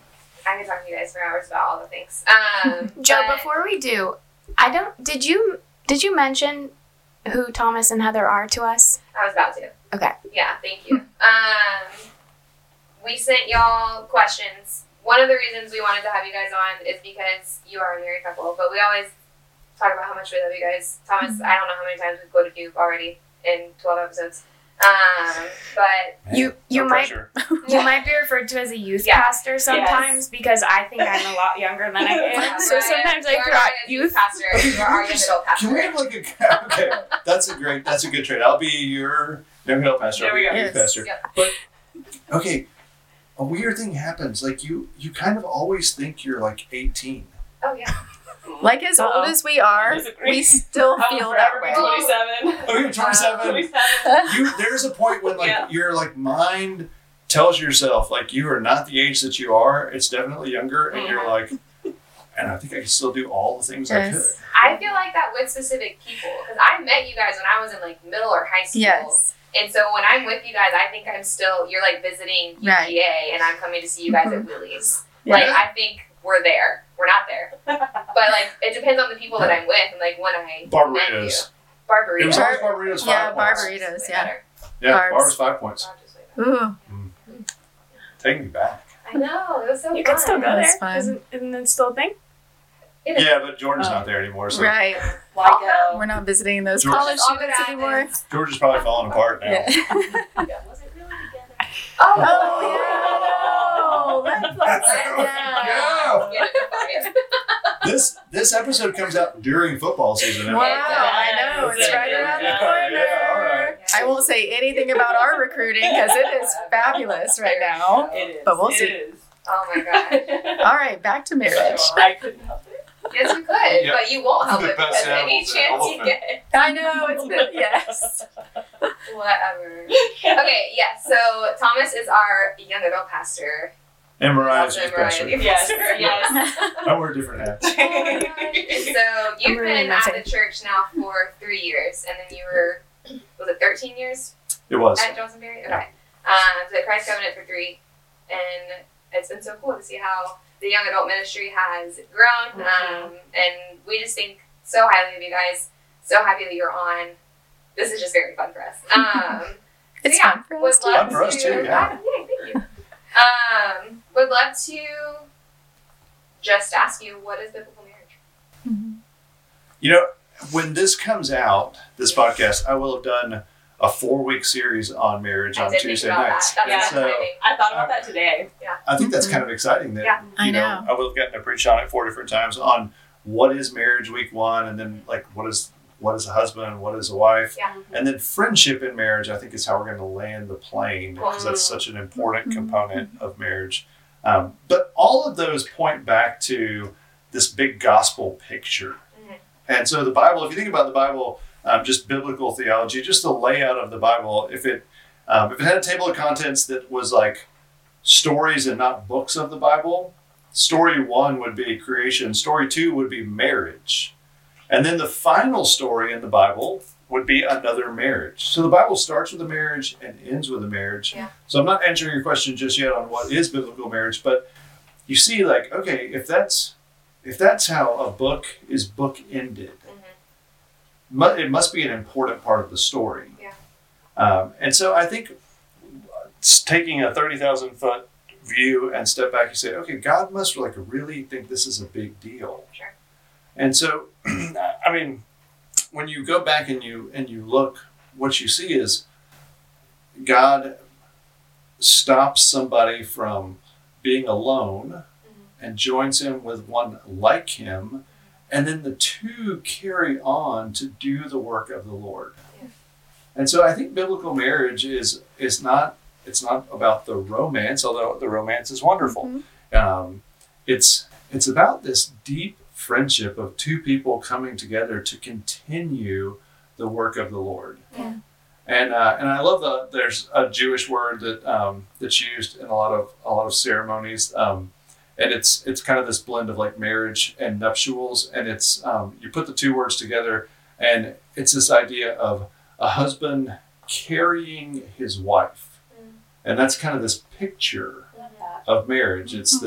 S1: I could talk to you guys for hours about all the things. Um,
S4: Joe,
S1: but-
S4: before we do, I don't. Did you did you mention who Thomas and Heather are to us?
S1: I was about to.
S4: Okay.
S1: Yeah, thank you. Um, we sent y'all questions. One of the reasons we wanted to have you guys on is because you are a married couple, but we always talk about how much we love you guys. Thomas, I don't know how many times we've quoted you already in twelve episodes. Um, but
S3: Man,
S4: You you
S3: no
S4: might
S3: pressure.
S4: you might be referred to as a youth
S1: Yeah.
S4: pastor sometimes because I think I'm a lot younger than I am. So sometimes I
S1: you are
S4: forgot
S1: not a
S4: youth.
S1: pastor. You are our young adult pastor.
S3: Can we have like a okay? That's a great. That's a good trade. I'll be your young adult pastor.
S5: There
S3: I'll
S5: we
S3: be your
S5: go.
S3: youth
S2: Yes.
S3: pastor.
S1: Yep.
S3: But okay, a weird thing happens. Like you, you kind of always think you're like eighteen.
S1: Oh yeah.
S2: Like as
S4: Uh-oh.
S2: old as we are,
S5: Disagree.
S2: we still
S5: I'll
S2: feel that
S5: forever
S2: way.
S5: be twenty-seven.
S3: Oh, you're twenty-seven.
S5: twenty-seven.
S3: You there's a point when like
S5: Yeah.
S3: your like mind tells yourself like you are not the age that you are. It's definitely younger, and you're like, and I think I can still do all the things I could.
S2: Yes.
S1: I feel like that with specific people because I met you guys when I was in like middle or high school.
S2: Yes.
S1: And so when I'm with you guys, I think I'm still you're like visiting U
S2: Right.
S1: G A, and I'm coming to see you guys
S2: Mhm.
S1: at Willie's.
S2: Yeah.
S1: Like I think we're there. We're not there. But like it depends on the people that I'm with and like when I met you.
S3: Barbaritas.
S1: Barbaritas.
S3: It was
S2: Bar-
S3: always Barbaritas five
S2: yeah,
S3: points.
S2: Barbaritas.
S1: Way
S2: yeah.
S1: better.
S3: Yeah,
S2: Barbs.
S3: Barb's five points.
S1: Barb's just way better.
S2: Ooh,
S3: Take me back.
S1: I know it was so
S4: You
S1: fun.
S4: can still go
S2: That's
S4: there.
S2: fun.
S4: Isn't, isn't that still a thing?
S1: It is.
S3: Yeah, but Jordan's
S4: Oh.
S3: not there anymore, so
S2: right.
S5: Why go?
S2: We're not visiting those
S3: George-
S2: college
S1: All good
S2: students anymore.
S1: Athens.
S3: George is probably falling apart now.
S2: Yeah.
S5: Was it really together?
S1: Oh,
S2: Oh, yeah. No. Let's, let's,
S3: Yeah.
S2: yeah.
S1: Get it defined.
S3: This this episode comes out during football season.
S2: Wow,
S1: It
S2: I know.
S1: does.
S2: It's right around the
S3: Yeah,
S2: corner.
S3: yeah, all right.
S2: I won't say anything about our recruiting because it is fabulous right now.
S5: It is.
S2: But we'll
S5: It
S2: see.
S5: is.
S1: Oh my god.
S2: All right, back to marriage.
S5: I couldn't help it.
S1: Yes, you could,
S3: Yeah.
S1: but you won't help
S6: The
S1: it
S6: best
S1: because any
S6: animals in
S1: chance you
S6: elephant.
S1: get.
S2: I know, it's been, yes.
S1: Whatever. Okay, yes. So Thomas is our young adult pastor.
S3: And Mariah's
S1: Also
S3: youth
S1: Mariah,
S3: pastor.
S1: the youth
S5: Yes,
S1: pastor.
S5: yes.
S3: I wear different hats.
S1: Oh my gosh. So you've
S4: really
S1: been at
S4: messy.
S1: the church now for three years, and then you were, was it thirteen years
S3: It was.
S1: at Johnsonberry? Okay. Um, so at Christ Covenant for three, and it's been so cool to see how the young adult ministry has grown.
S5: Mhm.
S1: Um, and we just think so highly of you guys. So happy that you're on. This is just very fun for us. Um, so
S2: It's
S1: yeah,
S2: fun for
S1: would
S2: us too.
S1: love
S3: Fun for us
S1: to-
S3: too, yeah.
S1: Yay, thank you. Um, would love to just ask you, what is biblical marriage?
S3: You know, when this comes out, this podcast, I will have done a four week series on marriage
S1: I
S3: on
S1: did think
S3: Tuesday
S1: about
S3: nights.
S1: that. That's
S5: Yeah.
S1: good
S3: So
S1: timing.
S5: I thought about that today.
S3: I think that's kind of exciting that
S1: Yeah.
S3: you
S2: I
S3: know,
S2: know.
S3: I will have gotten to preach on it four different times on what is marriage week one, and then like what is what is a husband, what is a wife,
S1: Yeah.
S3: and then friendship in marriage. I think is how we're going to land the plane because that's such an important
S2: Mhm.
S3: component of marriage. Um, but all of those point back to this big gospel picture.
S1: Mhm.
S3: And so the Bible, if you think about the Bible, um, just biblical theology, just the layout of the Bible, if it um, if it had a table of contents that was like stories and not books of the Bible, story one would be creation, story two would be marriage. And then the final story in the Bible would be another marriage. So the Bible starts with a marriage and ends with a marriage.
S1: Yeah.
S3: So I'm not answering your question just yet on what is biblical marriage, but you see, like, okay, if that's if that's how a book is book ended,
S1: Mhm.
S3: mu- it must be an important part of the story.
S1: Yeah.
S3: Um, and so I think it's taking a thirty thousand foot view and step back, you say, okay, God must like really think this is a big deal.
S1: Sure.
S3: And so, I mean, when you go back and you and you look, what you see is God stops somebody from being alone and joins him with one like him, and then the two carry on to do the work of the Lord.
S1: Yeah.
S3: And so I think biblical marriage is is not it's not about the romance, although the romance is wonderful. Um, it's it's about this deep friendship of two people coming together to continue the work of the Lord.
S1: Yeah.
S3: And uh, and I love the there's a Jewish word that um, that's used in a lot of a lot of ceremonies, um, and it's it's kind of this blend of like marriage and nuptials, and it's um, you put the two words together, and it's this idea of a husband carrying his wife,
S1: Mm.
S3: and that's kind of this picture
S5: Love that.
S3: of marriage. It's this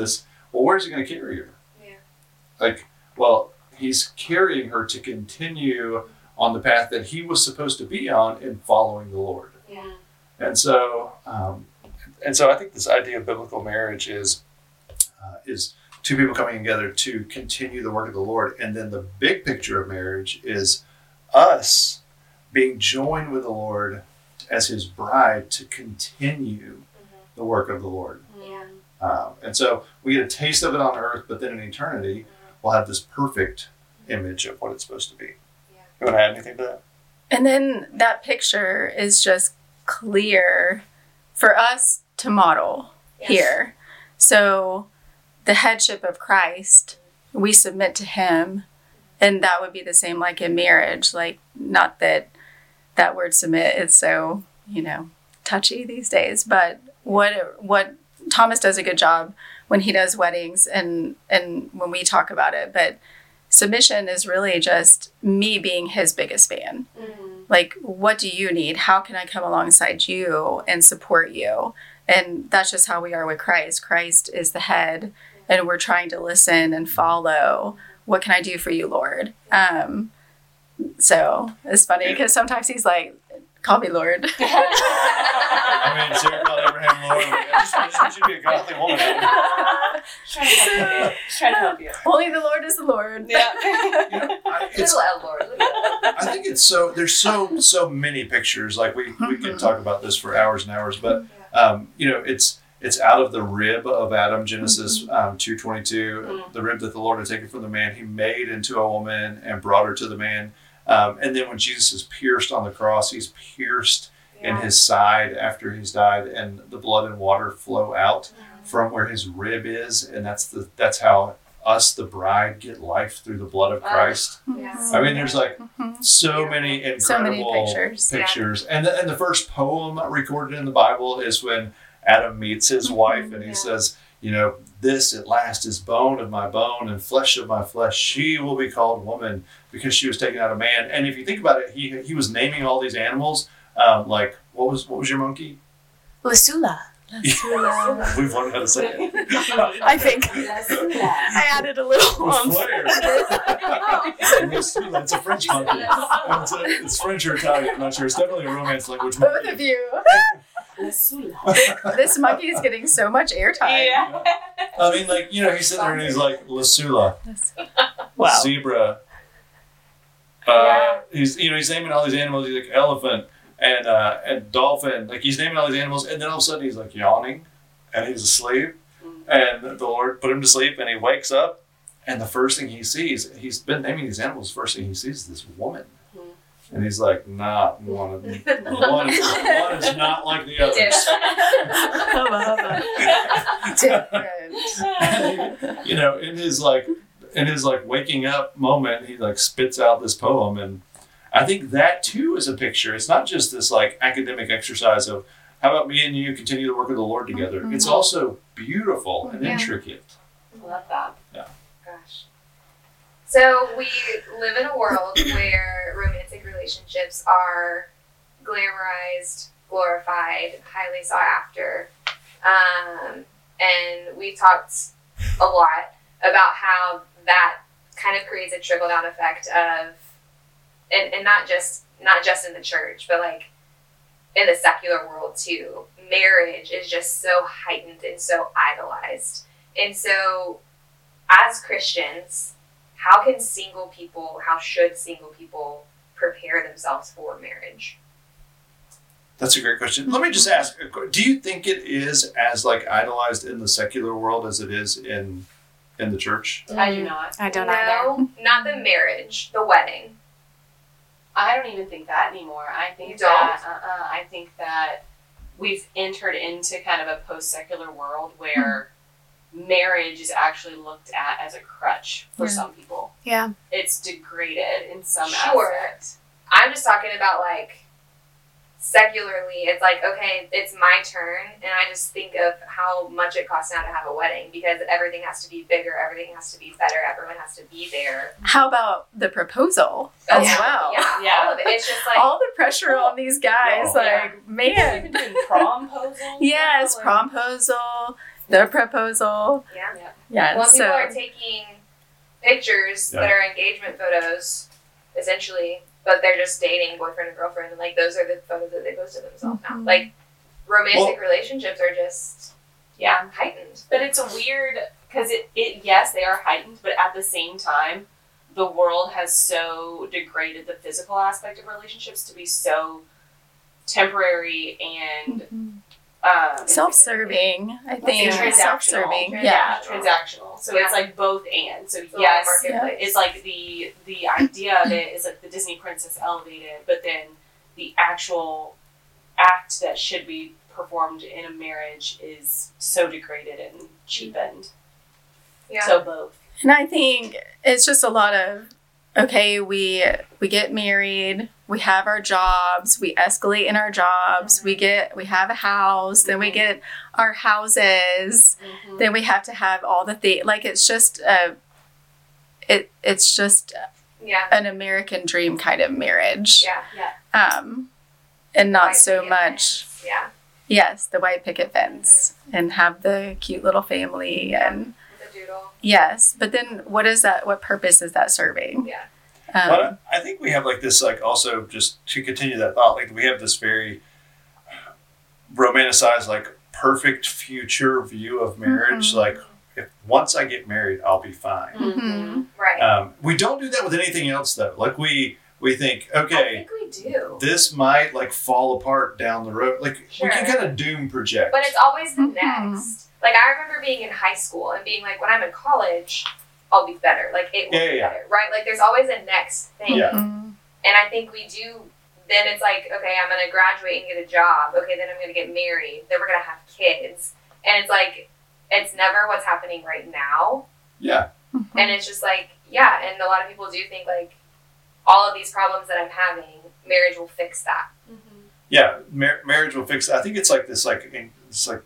S3: well, where's he going to carry her?
S1: Yeah.
S3: Like, well, he's carrying her to continue on the path that he was supposed to be on in following the Lord.
S1: Yeah.
S3: And so, um, and so I think this idea of biblical marriage is uh, is two people coming together to continue the work of the Lord. And then the big picture of marriage is us being joined with the Lord as his bride to continue
S1: Mm-hmm.
S3: the work of the Lord.
S1: Yeah.
S3: Um, and so we get a taste of it on earth, but then in eternity, we'll have this perfect image of what it's supposed to be.
S1: Yeah.
S3: You want to add anything to that?
S2: And then that picture is just clear for us to model
S1: Yes.
S2: here. So the headship of Christ, we submit to him, and that would be the same like in marriage. Like, not that that word submit is so, you know, touchy these days, but what what Thomas does a good job when he does weddings and and when we talk about it, but submission is really just me being his biggest fan.
S1: Mm-hmm.
S2: Like, what do you need? How can I come alongside you and support you? And that's just how we are with Christ. Christ is the head, and we're trying to listen and follow. What can I do for you, Lord? Um, so it's funny because sometimes he's like, call me Lord.
S3: I mean, Sarah called Abraham Lord. I just, I just want you to be a godly woman.
S5: Trying to help you. Trying to help you.
S2: Only the Lord is the Lord.
S5: Yeah.
S3: You know, I, it's,
S1: Little L Lord. Little L.
S3: I think it's so, there's so, so many pictures. Like we, we could talk about this for hours and hours, but, um, you know, it's, it's out of the rib of Adam, Genesis um, two twenty-two,
S5: Mm.
S3: the rib that the Lord had taken from the man, he made into a woman and brought her to the man. Um, and then when Jesus is pierced on the cross, he's pierced in his side after he's died, and the blood and water flow out from where his rib is, and that's the that's how us, the bride, get life through the blood of Christ.
S1: Yeah.
S3: I mean, there's like
S2: Mhm.
S3: so many incredible
S2: So many pictures.
S3: pictures. And the, and the first poem recorded in the Bible is when Adam meets his wife, and he
S1: Yeah.
S3: says, you know, this at last is bone of my bone and flesh of my flesh. She will be called woman because she was taken out of man. And if you think about it, he he was naming all these animals. Um, like what was what was your monkey?
S4: Lasula.
S3: We've learned how to say it.
S4: I think. I added a little um,
S3: Flair. It's a French monkey. It's, a, it's French or Italian. I'm not sure. It's definitely a Romance language
S2: Both
S3: monkey.
S2: of you.
S5: Lasula.
S2: This monkey is getting so much airtime.
S5: Yeah.
S3: I mean, like, you know, he's sitting there and he's like, Lasula,
S4: Wow.
S3: zebra. Uh,
S1: Yeah.
S3: He's, you know, he's naming all these animals. He's like elephant and uh, and dolphin. Like, he's naming all these animals, and then all of a sudden he's like yawning, and he's asleep, and the Lord put him to sleep, and he wakes up, and the first thing he sees, he's been naming these animals. First thing he sees is this woman, and he's like, not one of them. One is, one is not like the others.
S2: Different.
S3: You know, in his like in his like waking up moment, he like spits out this poem, and I think that too is a picture. It's not just this like academic exercise of how about me and you continue the work of the Lord together.
S2: Mhm.
S3: It's also beautiful and
S2: Yeah.
S3: intricate.
S5: Love that.
S1: Gosh. So we live in a world where romantic relationships are glamorized, glorified, highly sought after. Um, and we've talked a lot about how that kind of creates a trickle down effect of, and, and not just not just in the church, but like in the secular world too. Marriage is just so heightened and so idolized. And so as Christians, how can single people, how should single people prepare themselves for marriage?
S3: That's a great question. Let me just ask, do you think it is as like idolized in the secular world as it is in in the church?
S5: I do not.
S4: I don't either.
S1: No, not the marriage, the wedding.
S5: I don't even think that anymore. I think
S1: You don't?
S5: that uh-uh, I think that we've entered into kind of a post-secular world where marriage is actually looked at as a crutch for
S2: Yeah.
S5: some people.
S4: Yeah.
S5: It's degraded in some
S1: Sure.
S5: aspect.
S1: I'm just talking about like secularly, it's like, okay, it's my turn, and I just think of how much it costs now to have a wedding because everything has to be bigger, everything has to be better, everyone has to be there.
S2: How about the proposal as
S1: yeah.
S2: well?
S1: Yeah,
S5: Yeah.
S1: all of it. It's just like,
S2: All the pressure on these guys,
S3: Yeah.
S2: like,
S5: Even
S2: man.
S5: doing promposals.
S2: Yes,
S5: now, and-
S2: promposal, the proposal.
S1: yeah.
S2: Yeah.
S1: Well,
S2: so
S1: people are taking pictures
S3: Yeah.
S1: that are engagement photos, essentially, but they're just dating boyfriend and girlfriend, and like those are the photos that they post of themselves now.
S2: Mhm.
S1: Like romantic
S3: Well-
S1: relationships are just
S5: Yeah.
S1: heightened.
S5: But it's a weird because it, it yes they are heightened, but at the same time, the world has so degraded the physical aspect of relationships to be so temporary and um,
S2: self-serving, I think.
S5: Transactional.
S2: Self-serving.
S1: Transactional.
S2: Yeah.
S5: transactional. So
S1: Yeah.
S5: it's like both and. So
S1: It's a
S5: yes,
S1: marketplace.
S5: it's like the the idea of it is like the Disney princess elevated, but then the actual act that should be performed in a marriage is so degraded and cheapened.
S1: Yeah.
S5: So both.
S2: And I think it's just a lot of, okay, we we get married, we have our jobs, we escalate in our jobs, we get we have a house, then we get our houses,
S5: Mm-hmm.
S2: then we have to have all the things. Like it's just a, it it's just
S1: yeah.
S2: an American dream kind of marriage,
S1: Yeah.
S2: um, and not
S1: White
S2: so
S1: picket
S2: much.
S1: fence. Yeah.
S2: Yes, the white picket fence, and have the cute little family, and
S1: With a doodle.
S2: yes, but then what is that? What purpose is that serving?
S1: Yeah.
S2: Um,
S3: But I think we have like this, like also just to continue that thought, like we have this very romanticized, like perfect future view of marriage.
S2: Mhm.
S3: Like if once I get married, I'll be fine.
S2: Mhm.
S1: Right.
S3: Um, we don't do that with anything else though. Like we we think,
S1: I
S3: okay,
S1: think we do.
S3: this might like fall apart down the road. Like
S1: Sure.
S3: we can kind of doom project.
S1: But it's always the
S2: Mhm.
S1: next. Like I remember being in high school and being like, when I'm in college, I'll be better. Like it will
S3: Yeah,
S1: be
S3: yeah,
S1: better, right? Like there's always a next thing.
S3: Yeah.
S2: Mhm.
S1: And I think we do. Then it's like, okay, I'm gonna graduate and get a job. Okay, then I'm gonna get married. Then we're gonna have kids. And it's like, it's never what's happening right now.
S3: yeah.
S1: And it's just like, yeah. And a lot of people do think like, all of these problems that I'm having, marriage will fix that.
S3: Yeah, mar- marriage will fix it. I think it's like this, like in- it's like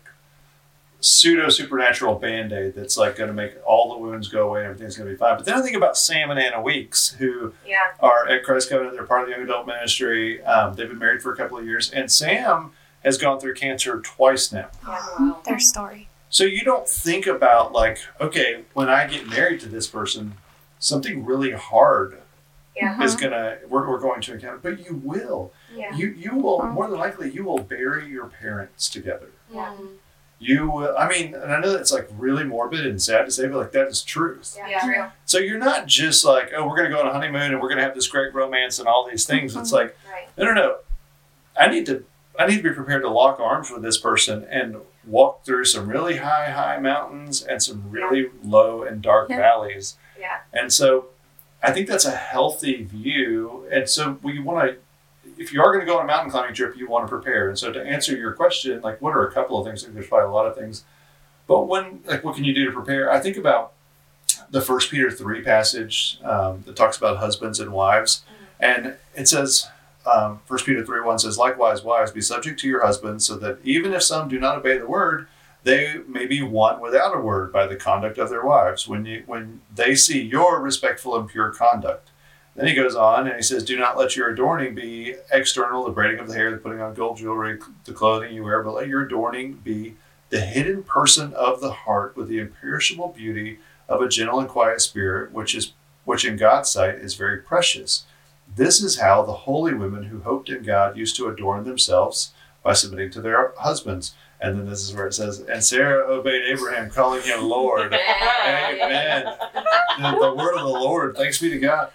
S3: pseudo supernatural band aid that's like going to make all the wounds go away and everything's going to be fine. But then I think about Sam and Anna Weeks, who
S1: Yeah.
S3: are at Christ Covenant. They're part of the young adult ministry. Um, they've been married for a couple of years, and Sam has gone through cancer twice now.
S1: Yeah. Wow.
S4: Their story.
S3: So you don't think about like, okay, when I get married to this person, something really hard
S1: Yeah.
S3: is gonna we're, we're going to encounter. But you will.
S1: Yeah.
S3: You you will more than likely you will bury your parents together.
S1: Yeah.
S3: You will. I mean, and I know that's like really morbid and sad to say, but like that is truth.
S1: Yeah.
S5: Yeah.
S1: True.
S3: So you're not just like, oh, we're gonna go on a honeymoon and we're gonna have this great romance and all these things. It's like,
S1: Right.
S3: no, no, no. I need to. I need to be prepared to lock arms with this person and walk through some really high, high mountains and some really low and dark
S2: Yeah.
S3: valleys.
S1: Yeah.
S3: And so I think that's a healthy view. And so we want to, if you are going to go on a mountain climbing trip, you want to prepare. And so to answer your question, like what are a couple of things? I think there's probably a lot of things. But when, like, what can you do to prepare? I think about the First Peter three passage um, that talks about husbands and wives. And it says, um, First Peter three one says, likewise, wives, be subject to your husbands, so that even if some do not obey the word, they may be won without a word by the conduct of their wives, when you when they see your respectful and pure conduct. Then he goes on and he says, do not let your adorning be external, the braiding of the hair, the putting on gold jewelry, the clothing you wear, but let your adorning be the hidden person of the heart with the imperishable beauty of a gentle and quiet spirit, which is which in God's sight is very precious. This is how the holy women who hoped in God used to adorn themselves, by submitting to their husbands. And then this is where it says, and Sarah obeyed Abraham, calling him Lord. Amen. The, the word of the Lord. Thanks be to God.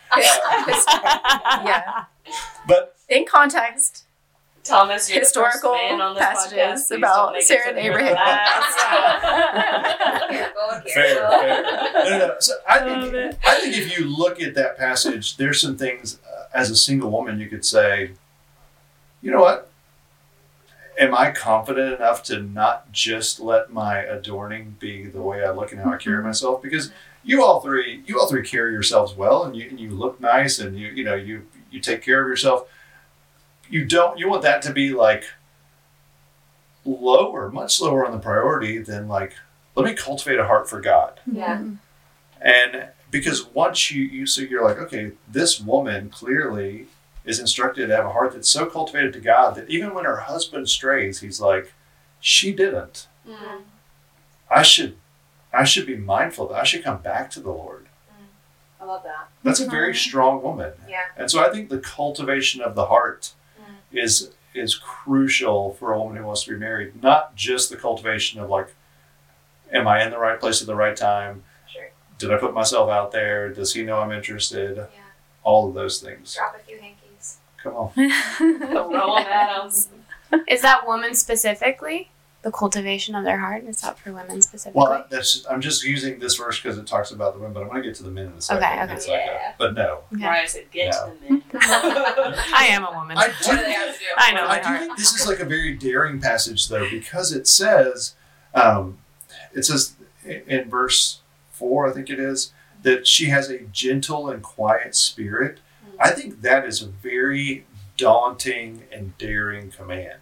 S2: Yeah.
S3: But
S2: In context,
S5: Thomas, you're
S2: Historical
S5: the first man on this
S2: passages
S5: podcast. Please
S2: about
S5: don't make it
S2: Sarah
S5: to
S2: and
S5: the
S2: Abraham.
S5: last.
S1: Careful,
S3: fair,
S1: careful.
S3: fair. No, no, no. So I
S4: Love
S3: think,
S4: it.
S3: I think if you look at that passage, there's some things uh, as a single woman you could say, you know what? Am I confident enough to not just let my adorning be the way I look and how I carry myself? Because you all three, you all three carry yourselves well, and you and you look nice, and you you know you you take care of yourself. You don't. You want that to be like lower, much lower on the priority than like, let me cultivate a heart for God.
S1: Yeah.
S3: And because once you, you so you're like, okay, this woman clearly is instructed to have a heart that's so cultivated to God that even when her husband strays, he's like, she didn't.
S5: Mm.
S3: I should I should be mindful that I should come back to the Lord.
S5: I love that.
S3: That's a very strong woman.
S1: Yeah.
S3: And so I think the cultivation of the heart
S1: Mm.
S3: is is crucial for a woman who wants to be married. Not just the cultivation of like, am I in the right place at the right time?
S1: Sure.
S3: Did I put myself out there? Does he know I'm interested?
S1: Yeah.
S3: All of those things.
S1: Drop a few hankies.
S3: Come on.
S5: The Rowan Adams.
S4: Is that woman specifically? The cultivation of their heart? Is that for women specifically?
S3: Well, that's I'm just using this verse because it talks about the women, but I'm going to get to the men in a second.
S4: Okay, okay.
S3: It's like a-
S5: Yeah.
S3: but no.
S4: Okay.
S5: Mariah said, get
S3: Yeah.
S5: to the men.
S4: I am a woman.
S3: I
S5: What do they have to do?
S4: I know.
S3: I do think this is like a very daring passage, though, because it says, um, it says in in verse four, I think it is, that she has a gentle and quiet spirit. I think that is a very daunting and daring command.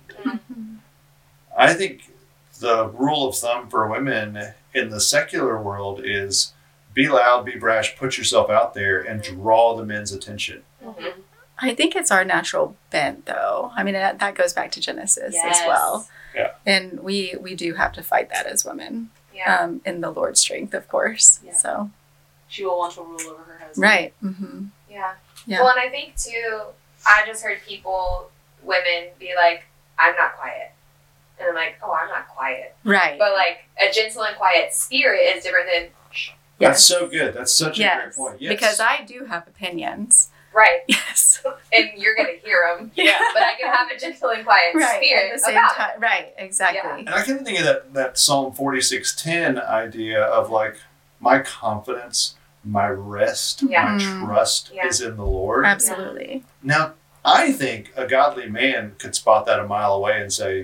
S3: I think the rule of thumb for women in the secular world is be loud, be brash, put yourself out there, and draw the men's attention.
S5: Mhm.
S2: I think it's our natural bent, though. I mean, that, that goes back to Genesis
S5: Yes.
S2: as well.
S3: Yeah.
S2: And we we do have to fight that as women,
S1: Yeah.
S2: um, in the Lord's strength, of course.
S5: Yeah.
S2: So,
S5: She will want to rule over her husband.
S2: right. Mm-hmm.
S1: Yeah.
S2: Yeah.
S1: Well, and I think too, I just heard people, women, be like, I'm not quiet. And I'm like, oh, I'm not quiet.
S2: Right.
S1: But like, a gentle and quiet spirit is different than, shh.
S3: That's so good. That's such a great
S2: Yes.
S3: point. Yes.
S2: Because I do have opinions.
S1: Right.
S2: Yes.
S1: And you're going to hear them.
S2: Yeah.
S1: But I can have a gentle and quiet
S2: Right.
S1: spirit
S2: At the same
S1: about it.
S2: time. Right. Exactly.
S3: And I kind of think of that, that Psalm forty-six ten idea of like, my confidence, my rest,
S1: Yeah.
S3: my
S2: Mm.
S3: trust
S1: Yeah.
S3: is in the Lord.
S2: Absolutely.
S3: Now, I think a godly man could spot that a mile away and say,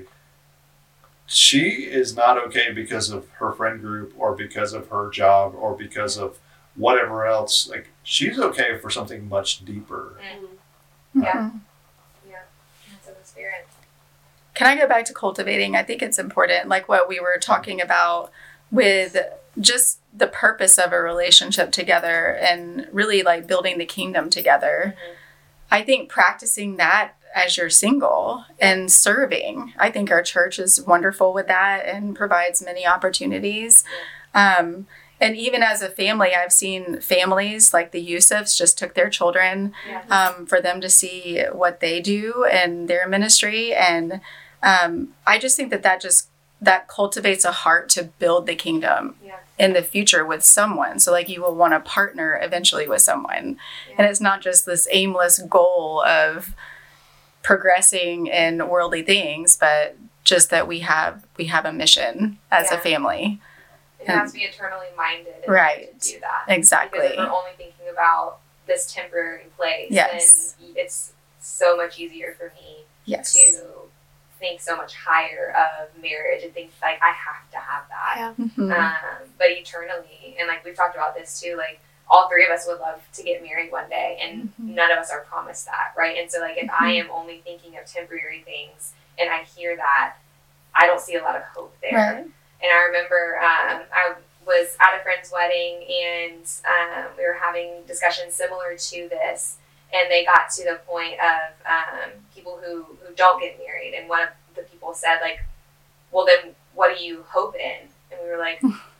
S3: she is not okay because of her friend group or because of her job or because of whatever else. Like, she's okay for something much deeper.
S1: Mhm. Yeah.
S2: Mhm.
S1: That's in the spirit.
S2: Can I go back to cultivating? I think it's important, like what we were talking about with just the purpose of a relationship together and really like building the kingdom together.
S1: Mhm.
S2: I think practicing that as you're single and serving. I think our church is wonderful with that and provides many opportunities. Um, and even as a family, I've seen families like the Yusufs just took their children
S1: Yeah.
S2: um, for them to see what they do and their ministry. And um, I just think that that just that cultivates a heart to build the kingdom
S1: Yeah.
S2: in the future with someone. So like you will want to partner eventually with someone.
S1: Yeah.
S2: And it's not just this aimless goal of progressing in worldly things, but just that we have we have a mission as
S1: Yeah.
S2: a family.
S1: It has to be eternally minded in
S2: Right.
S1: order to do that.
S2: Exactly.
S1: Because if we're only thinking about this temporary place,
S2: Yes.
S1: then it's so much easier for me
S2: Yes.
S1: to think so much higher of marriage and think like I have to have that.
S4: Yeah.
S2: Mhm.
S1: Um, but eternally, and like we've talked about this too, like all three of us would love to get married one day, and
S2: Mhm.
S1: none of us are promised that, right? And so like if I am only thinking of temporary things and I hear that, I don't see a lot of hope there.
S2: Right.
S1: And I remember um, I was at a friend's wedding, and um, we were having discussions similar to this. And they got to the point of um, people who, who don't get married. And one of the people said, like, well, then what do you hope in? And we were like,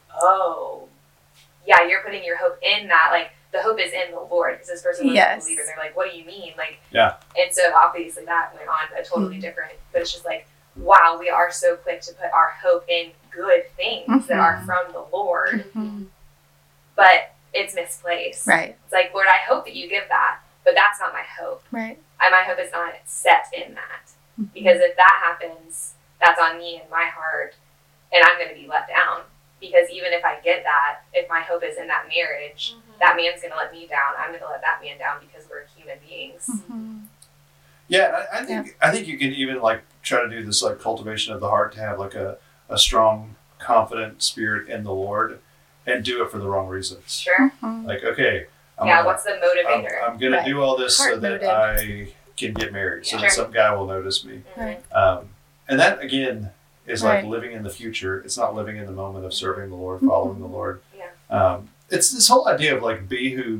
S1: oh, yeah, you're putting your hope in that. Like, the hope is in the Lord, because this person was
S2: Yes.
S1: a believer. They're like, what do you mean? Like,
S3: Yeah.
S1: And so obviously that went on a totally
S2: Mhm.
S1: different, but it's just like, wow, we are so quick to put our hope in good things that are
S2: Mhm.
S1: from the Lord,
S2: Mhm.
S1: but it's misplaced.
S2: Right.
S1: It's like, Lord, I hope that you give that, but that's not my hope.
S2: Right.
S1: I, my hope is not set in that. Because if that happens, that's on me and my heart, and I'm going to be let down. Because even if I get that, if my hope is in that marriage, that man's going to let me down. I'm going to let that man down because we're human beings.
S2: Mhm.
S3: Yeah, I, I think I think you can even like try to do this like cultivation of the heart to have like a, a strong, confident spirit in the Lord, and do it for the wrong reasons.
S1: Sure.
S2: Mhm.
S3: Like, okay, I'm
S1: Yeah,
S3: gonna,
S1: what's the
S3: I'm,
S1: motivator?
S3: I'm gonna
S2: Right.
S3: do all this so
S2: Heart
S3: that
S2: motive.
S3: I can get married, so
S1: Yeah.
S3: that
S1: Sure.
S3: some guy will notice me.
S2: Right.
S3: Um, and that again is like
S2: Right.
S3: living in the future. It's not living in the moment of serving the Lord, following the Lord.
S1: Yeah.
S3: Um, it's this whole idea of like be who,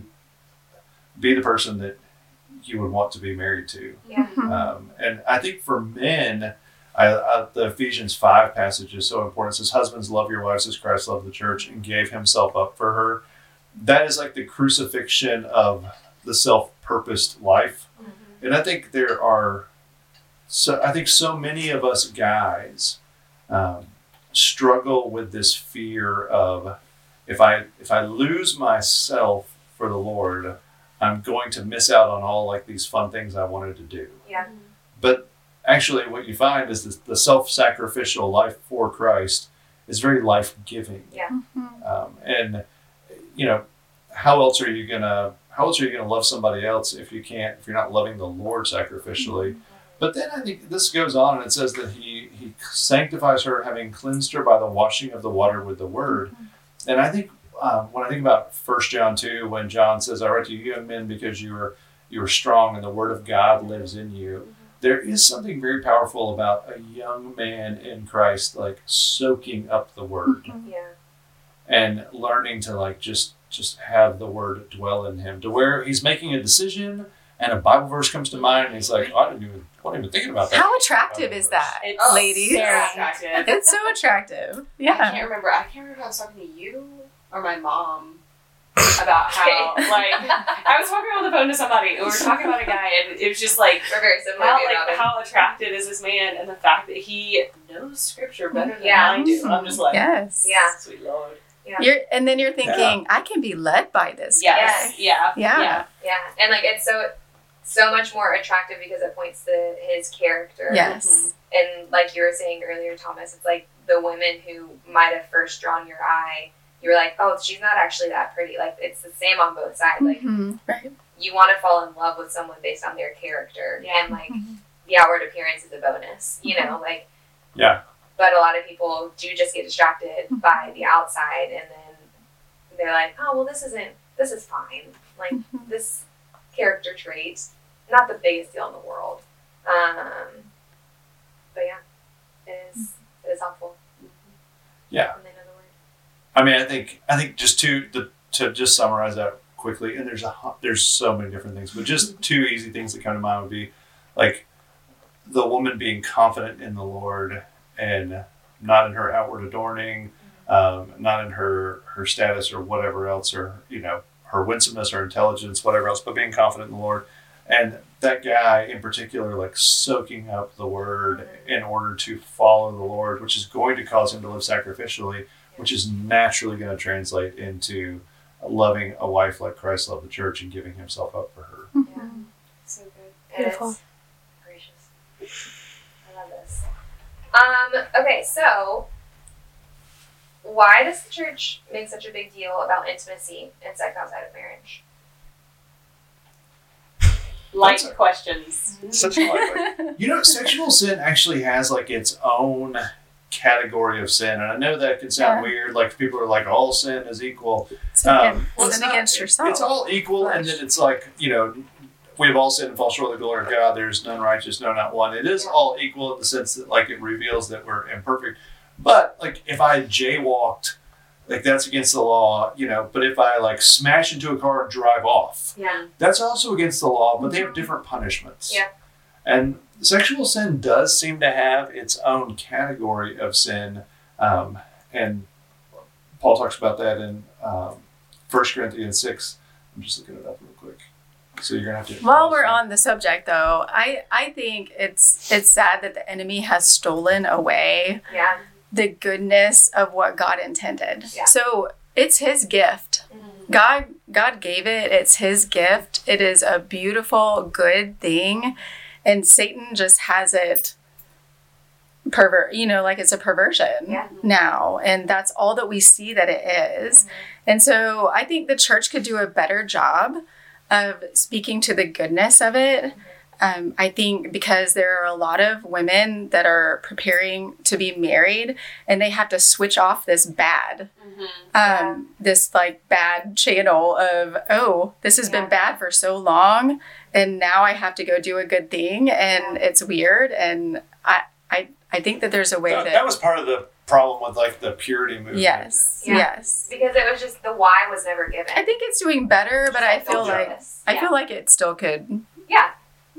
S3: be the person that you would want to be married to.
S1: Yeah.
S2: Mhm.
S3: Um, and I think for men, I, I, the Ephesians five passage is so important. It says, husbands, love your wives as Christ loved the church and gave himself up for her. That is like the crucifixion of the self-purposed life. Mm-hmm. And I think there are, so I think so many of us guys um, struggle with this fear of, if I if I lose myself for the Lord, I'm going to miss out on all like these fun things I wanted to do.
S1: Yeah.
S3: But actually, what you find is this, the self-sacrificial life for Christ is very life-giving.
S1: Yeah.
S2: Mm-hmm.
S3: Um, and you know, how else are you gonna how else are you gonna love somebody else if you can't if you're not loving the Lord sacrificially? Mm-hmm. But then I think this goes on and it says that he he sanctifies her, having cleansed her by the washing of the water with the word. Mm-hmm. And I think um, when I think about First John two, when John says, "I write to you young men because you are you are strong and the word of God lives in you." Mm-hmm. There is something very powerful about a young man in Christ, like soaking up the word.
S1: Mm-hmm. Yeah.
S3: And learning to like just just have the word dwell in him, to where he's making a decision and a Bible verse comes to mind and he's like, oh, I didn't even wasn't even thinking about that.
S2: How attractive is that,
S5: It's
S2: ladies?
S5: very attractive.
S2: It's so attractive.
S5: I
S2: Yeah.
S5: can't remember. I can't remember if I was talking to you or my mom about how, like, I was talking on the phone to somebody and we were talking about a guy and it was just like,
S1: We're very similar
S5: how,
S1: about
S5: like,
S1: it.
S5: how attractive is this man and the fact that he knows scripture better than
S1: Yeah.
S5: I do. I'm just like,
S2: Yes.
S1: Yeah.
S5: sweet Lord.
S1: Yeah.
S2: You're, and then you're thinking, I can be led by this guy.
S5: Yes. Yeah.
S2: Yeah.
S5: Yeah.
S1: Yeah, and like it's so so much more attractive because it points to his character.
S2: Yes.
S1: And like you were saying earlier, Thomas, it's like the women who might have first drawn your eye, you were like, oh, she's not actually that pretty. Like it's the same on both sides. Like
S2: Mhm. Right.
S1: you want to fall in love with someone based on their character,
S5: Yeah.
S1: and like
S2: Mhm.
S1: the outward appearance is a bonus. You know, like
S3: Yeah.
S1: But a lot of people do just get distracted by the outside, and then they're like, oh, well, this isn't. This is fine. Like
S2: Mhm.
S1: this character trait, not the biggest deal in the world. Um, but yeah, it is. It is helpful.
S3: Yeah.
S1: And they know the word.
S3: I mean, I think I think just to the to just summarize that quickly, and there's a hu- there's so many different things, but just two easy things that come to mind would be like the woman being confident in the Lord and not in her outward adorning, um, not in her her status or whatever else, or you know her winsomeness or intelligence, whatever else, but being confident in the Lord. And that guy in particular, like soaking up the word in order to follow the Lord, which is going to cause him to live sacrificially, which is naturally going to translate into loving a wife like Christ loved the church and giving himself up for her.
S1: Yeah, so good. It
S4: Beautiful.
S1: is gracious. I love this. Um. Okay, so why does the church make such a big deal about intimacy and sex outside of marriage?
S5: Light
S3: That's a-
S5: questions.
S3: Such a likely. You know, sexual sin actually has like its own category of sin, and I know that can sound
S2: Yeah.
S3: weird. Like people are like, all sin is equal.
S2: Sin,
S3: Um, well, it's
S2: sin
S3: not-
S2: against
S3: it-
S2: yourself.
S3: It's all equal, and then it's like, you know, we have all sinned and fall short of the glory of God. There's none righteous, no, not one. It is
S1: Yeah.
S3: all equal in the sense that like it reveals that we're imperfect. But like if I jaywalked, like that's against the law, you know. But if I like smash into a car and drive off,
S1: Yeah.
S3: that's also against the law, but they have different punishments.
S1: Yeah.
S3: And sexual sin does seem to have its own category of sin. Um, and Paul talks about that in um, First Corinthians six. I'm just looking it up real quick. So you're going to have to...
S2: While we're on the subject, though, I, I think it's it's sad that the enemy has stolen away
S1: Yeah.
S2: the goodness of what God intended.
S1: Yeah.
S2: So it's His gift. God God gave it. It's His gift. It is a beautiful, good thing, and Satan just has it pervert. You know, like it's a perversion
S1: Yeah.
S2: now, and that's all that we see that it is. And so I think the church could do a better job of speaking to the goodness of it. Um, I think because there are a lot of women that are preparing to be married and they have to switch off this bad, um, this like bad channel of, oh, this has
S1: Yeah.
S2: been bad for so long and now I have to go do a good thing and it's weird. And I, I, I think that there's a way
S3: That,
S2: that,
S3: that was part of the problem with like the purity movement.
S2: yes,
S1: Yeah.
S2: yes.
S1: Because it was just the why was never given.
S2: I think it's doing better, but I feel like, I
S1: Yeah.
S2: feel like it still could
S1: Yeah.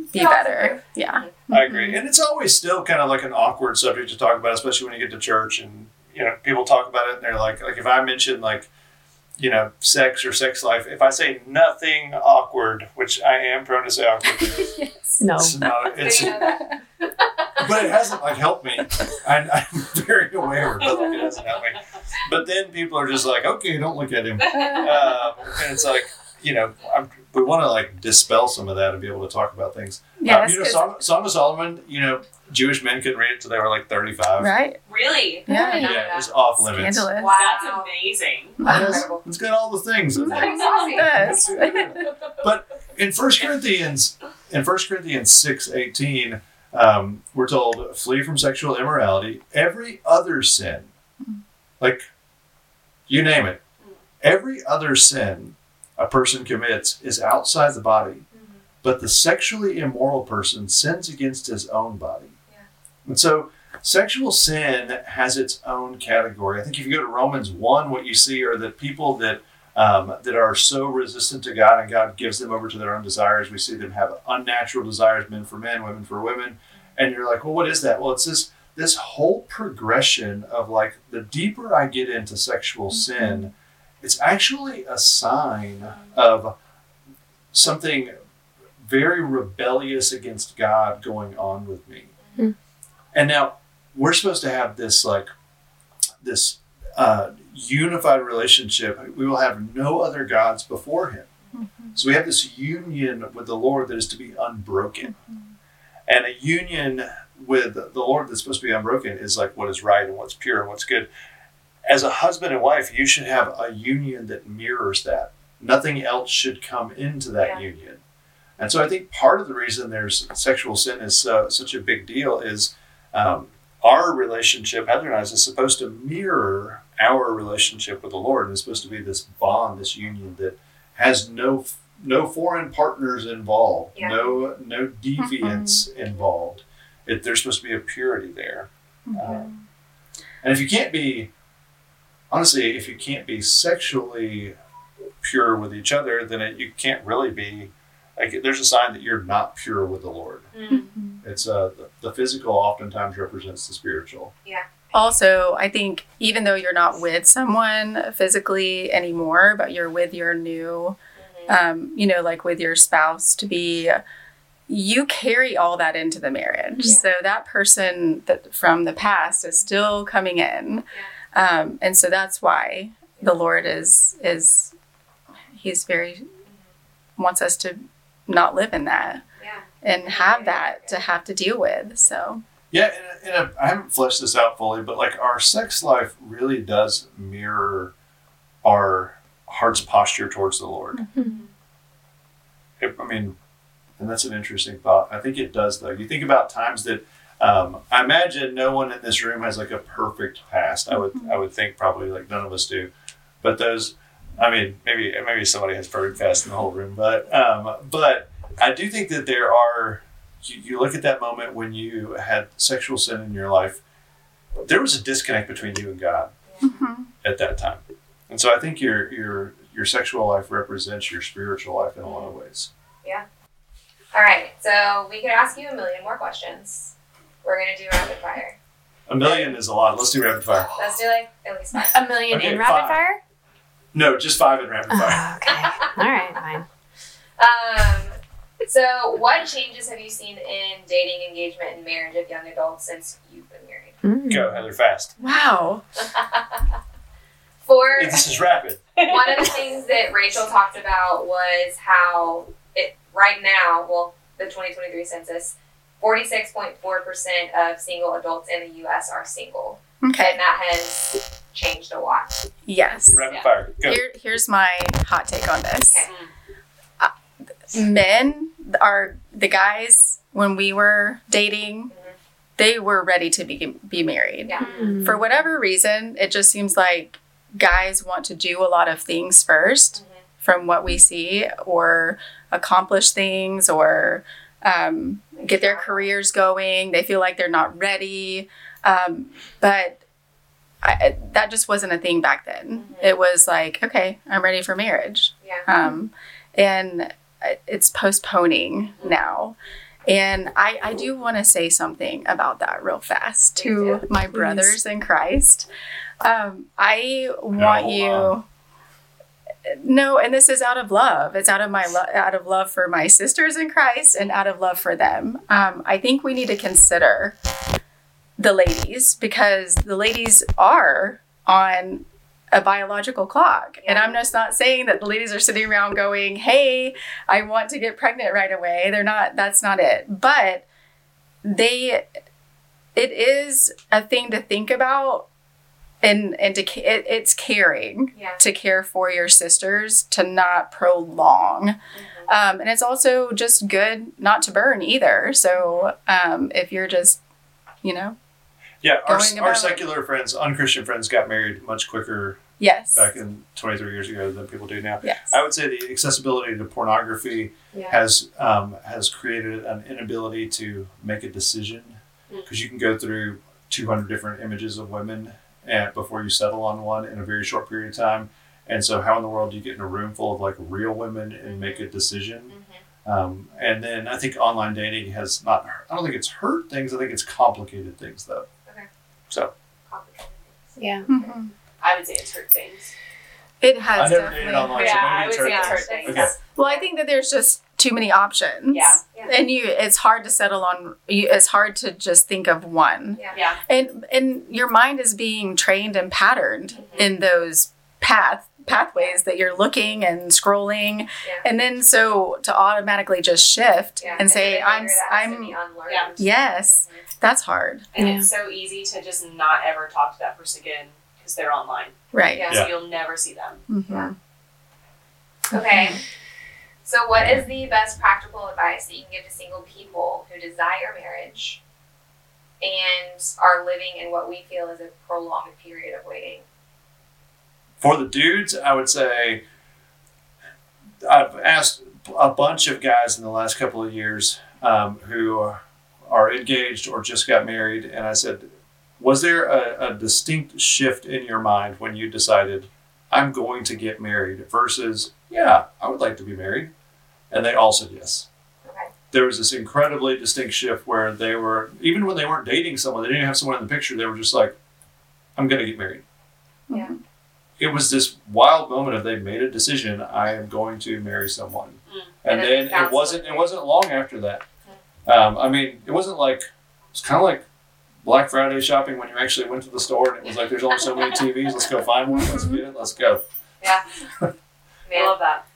S2: be
S1: Yeah,
S2: better. Yeah.
S3: I agree. And it's always still kind of like an awkward subject to talk about, especially when you get to church and, you know, people talk about it and they're like, like if I mention like, you know, sex or sex life, if I say nothing awkward, which I am prone to say awkward,
S2: Yes.
S4: No.
S3: it's not, it's,
S1: You know that.
S3: but it hasn't like helped me. I, I'm very aware, but like, it hasn't helped me. But then people are just like, okay, don't look at him. Um, and it's like, you know, I'm, we want to like dispel some of that and be able to talk about things.
S2: Yes,
S3: Um, you know,
S2: 'cause-
S3: Song, Song of Solomon, you know, Jewish men couldn't read it until they were like thirty-five.
S2: Right.
S5: Really?
S2: Yeah.
S3: Yeah, it was off limits.
S2: Scandalous.
S1: Wow.
S5: That's amazing.
S3: Yes,
S1: Incredible.
S3: it's got all the things in there.
S2: Yes.
S3: But in First Corinthians, in First Corinthians six eighteen, um, we're told, flee from sexual immorality. Every other sin, like you name it, every other sin a person commits is outside the body, but the sexually immoral person sins against his own body.
S1: Yeah.
S3: And so sexual sin has its own category. I think if you go to Romans one, what you see are that people that um, that are so resistant to God and God gives them over to their own desires. We see them have unnatural desires, men for men, women for women. And you're like, well, what is that? Well, it's this this whole progression of like the deeper I get into sexual sin, it's actually a sign of something very rebellious against God going on with me.
S4: Mm-hmm.
S3: And now we're supposed to have this like this uh, unified relationship. We will have no other gods before him.
S2: Mm-hmm.
S3: So we have this union with the Lord that is to be unbroken.
S2: Mm-hmm.
S3: And a union with the Lord that's supposed to be unbroken is like what is right and what's pure and what's good. As a husband and wife, you should have a union that mirrors that. Nothing else should come into that
S1: Yeah.
S3: union. And so I think part of the reason there's sexual sin is uh, such a big deal is um, our relationship, Heather and I's, is supposed to mirror our relationship with the Lord. And it's supposed to be this bond, this union that has no no foreign partners involved,
S1: Yeah.
S3: no no deviance involved. It, there's supposed to be a purity there. Um, and if you can't be, honestly, if you can't be sexually pure with each other, then it, you can't really be, like, there's a sign that you're not pure with the Lord. It's uh, the, the physical oftentimes represents the spiritual.
S2: Also, I think even though you're not with someone physically anymore, but you're with your new, um, you know, like with your spouse to be, you carry all that into the marriage.
S1: Yeah.
S2: So that person that from the past is still coming in. Um, and so that's why the Lord is, is, he's very, wants us to not live in that
S1: Yeah.
S2: and have that to have to deal with. So,
S3: Yeah, and, and I haven't fleshed this out fully, but like our sex life really does mirror our heart's posture towards the Lord. It, I mean, and that's an interesting thought. I think it does, though. You think about times that um, I imagine no one in this room has like a perfect past. I would, I would think probably like none of us do. But those, I mean, maybe maybe somebody has perfect past in the whole room. But um, but I do think that there are. You, you look at that moment when you had sexual sin in your life. There was a disconnect between you and God at that time, and so I think your your your sexual life represents your spiritual life in a lot of ways.
S1: All right, so we could ask you a million more questions. We're gonna do rapid fire.
S3: A million is a lot. Let's do rapid fire.
S1: Let's do like at least five.
S4: A million
S3: Okay,
S4: in rapid
S3: five.
S4: fire?
S3: No, just five in rapid fire.
S4: Oh, okay. All right, fine.
S1: Um, so what changes have you seen in dating, engagement, and marriage of young adults since you've been married?
S4: Mm.
S3: Go, Heather, fast.
S2: wow.
S1: For
S3: This is rapid.
S1: one of the things that Rachel talked about was how it right now, well, the twenty twenty-three census, forty-six point four percent of single adults in the U S are single.
S2: Okay.
S1: And that has changed a lot.
S2: Yes.
S3: Rapid
S5: Yeah.
S3: fire. Go.
S2: Here, here's my hot take on this.
S1: Okay.
S2: Men are the guys when we were dating,
S1: Mhm.
S2: they were ready to be be married.
S1: Yeah.
S4: Mm.
S2: For whatever reason, it just seems like guys want to do a lot of things first
S1: Mhm.
S2: from what we see, or accomplish things, or um, get their careers going. They feel like they're not ready. Um, but I, that just wasn't a thing back then.
S1: Mhm.
S2: It was like, okay, I'm ready for marriage.
S1: Yeah.
S2: Um, and it's postponing now. And I, I do want to say something about that real fast to
S1: Please
S2: my brothers in Christ. Um, I want
S3: No,
S2: you.
S3: um,
S2: No, and this is out of love. It's out of my lo- out of love for my sisters in Christ and out of love for them. Um, I think we need to consider the ladies because the ladies are on a biological clock. And I'm just not saying that the ladies are sitting around going, "Hey, I want to get pregnant right away." They're not, that's not it. But they, it is a thing to think about and, and to, ca- it, it's caring
S1: Yeah.
S2: to care for your sisters, to not prolong.
S1: Mm-hmm.
S2: Um, and it's also just good not to burn either. So um, if you're just, you know,
S3: Yeah, our,
S2: Going
S3: our
S2: about-
S3: secular friends, unchristian friends, got married much quicker
S2: yes.
S3: back in twenty-three years ago than people do now.
S2: Yes.
S3: I would say the accessibility to pornography
S1: Yeah.
S3: has um, has created an inability to make a decision because you can go through two hundred different images of women and before you settle on one in a very short period of time. And so how in the world do you get in a room full of like real women and make a decision? Um, and then I think online dating has not, I don't think it's hurt things. I think it's complicated things though.
S1: Okay.
S3: So
S1: Complicated things.
S4: Yeah.
S2: Mhm.
S5: I would say it's hurt things.
S2: It has
S3: I never
S2: definitely.
S3: dated online,
S5: Yeah,
S3: so maybe
S5: I would
S3: it's
S5: say
S3: hurt
S5: it's hurt
S3: things.
S5: things.
S3: Okay.
S2: Well, I think that there's just too many options.
S5: Yeah.
S1: Yeah.
S2: And you, it's hard to settle on. You, it's hard to just think of one.
S1: Yeah.
S5: Yeah.
S2: And and your mind is being trained and patterned
S1: Mhm.
S2: in those path pathways that you're looking and scrolling,
S1: Yeah.
S2: and then so to automatically just shift
S1: Yeah.
S2: and say
S1: then
S2: I'm
S1: later that has to
S2: I'm
S1: be unlearned.
S5: Yeah.
S2: yes, that's hard.
S5: And
S4: Yeah.
S5: it's so easy to just not ever talk to that person again because they're online.
S2: Right.
S1: Yeah.
S5: So you'll never see them.
S2: Mhm.
S1: Okay. So, what is the best practical advice that you can give to single people who desire marriage and are living in what we feel is a prolonged period of waiting?
S3: For the dudes, I would say I've asked a bunch of guys in the last couple of years um, who are, are engaged or just got married, and I said, was there a, a distinct shift in your mind when you decided, I'm going to get married, versus, yeah, I would like to be married? And they all said yes.
S1: Okay.
S3: There was this incredibly distinct shift where they were, even when they weren't dating someone, they didn't have someone in the picture, they were just like, I'm going to get married.
S1: Yeah.
S3: It was this wild moment of they made a decision, I am going to marry someone.
S5: Mm.
S3: And,
S1: And then
S3: then
S1: that's
S3: it wasn't
S1: what-
S3: it wasn't long after that. Um, I mean, it wasn't like, it's kind of like Black Friday shopping when you actually went to the store and it was like, there's only so many T Vs, let's go find one, let's get it, let's go.
S1: Yeah.
S5: I
S1: Man.
S5: love that.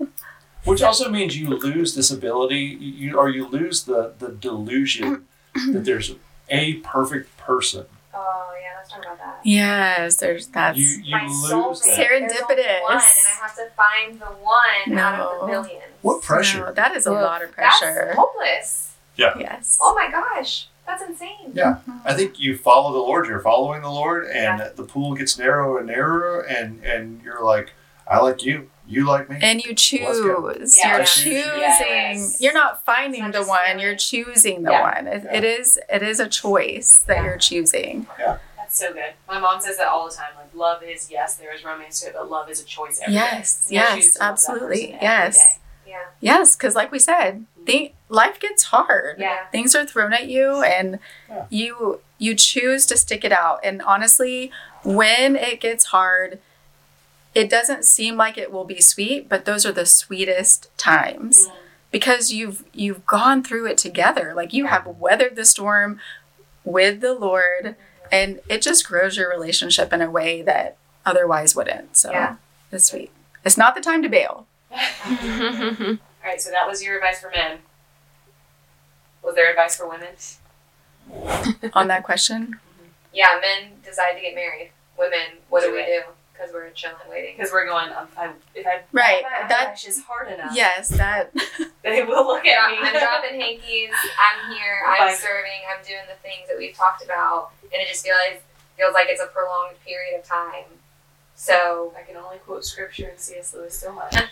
S3: Which also means you lose this ability, you or you lose the, the delusion that there's a perfect person.
S1: Oh, yeah, let's talk about that.
S2: Yes, there's that's
S3: You you
S1: My
S3: lose
S1: soulmate.
S3: that.
S1: There's only
S2: Serendipitous.
S1: one, and I have to find the one out of the
S2: No.
S1: billions.
S3: What pressure?
S2: no, that is a
S4: Ugh.
S2: lot of
S1: That's
S2: pressure.
S1: hopeless.
S2: Yes.
S1: Oh my gosh, that's insane.
S3: Yeah. I think you follow the Lord, you're following the Lord, and
S1: Yeah.
S3: the pool gets narrower and narrower, and, and you're like, I like you, you like me.
S2: And you choose.
S3: Let's go.
S5: Yeah.
S2: You're
S3: Yes.
S2: choosing.
S5: Yes.
S2: You're not finding
S1: It's not
S2: the
S1: just
S2: one.
S1: feeling.
S2: You're choosing the
S5: Yeah.
S2: one. It,
S3: Yeah.
S2: it is. It is a choice that
S1: Yeah.
S2: you're choosing.
S5: That's so good. My mom says that all the time. Like, love is, yes, there is romance to it, but love is a choice every day.
S2: Yes.
S5: You choose
S2: Yes.
S5: to love that
S2: Absolutely.
S5: person every
S2: Yes.
S5: day.
S1: Yeah.
S2: Yes. Because, like we said, the life gets hard.
S5: Yeah.
S2: Things are thrown at you, and
S3: Yeah.
S2: you you choose to stick it out. And honestly, when it gets hard, it doesn't seem like it will be sweet, but those are the sweetest times.
S5: Mm.
S2: Because you've you've gone through it together. Like you have weathered the storm with the Lord, and it just grows your relationship in a way that otherwise wouldn't. So
S1: Yeah.
S2: it's sweet. It's not the time to bail.
S5: All right, so that was your advice for men. Was there advice for women?
S2: On that question.
S1: Yeah, men decide to get married. Women, what do
S5: Do
S1: we
S5: it.
S1: do? Because we're chilling, waiting.
S5: Because we're going, um, if I, if I
S2: Right,
S5: my
S2: that-
S5: eyelash is hard enough,
S2: Yes, that
S5: they will look
S1: Yeah,
S5: at me.
S1: I'm dropping hankies. I'm here. I'm
S5: Bye.
S1: serving. I'm doing the things that we've talked about, and it just feels feels like it's a prolonged period of time. So
S5: I can only quote scripture and C S Lewis so much.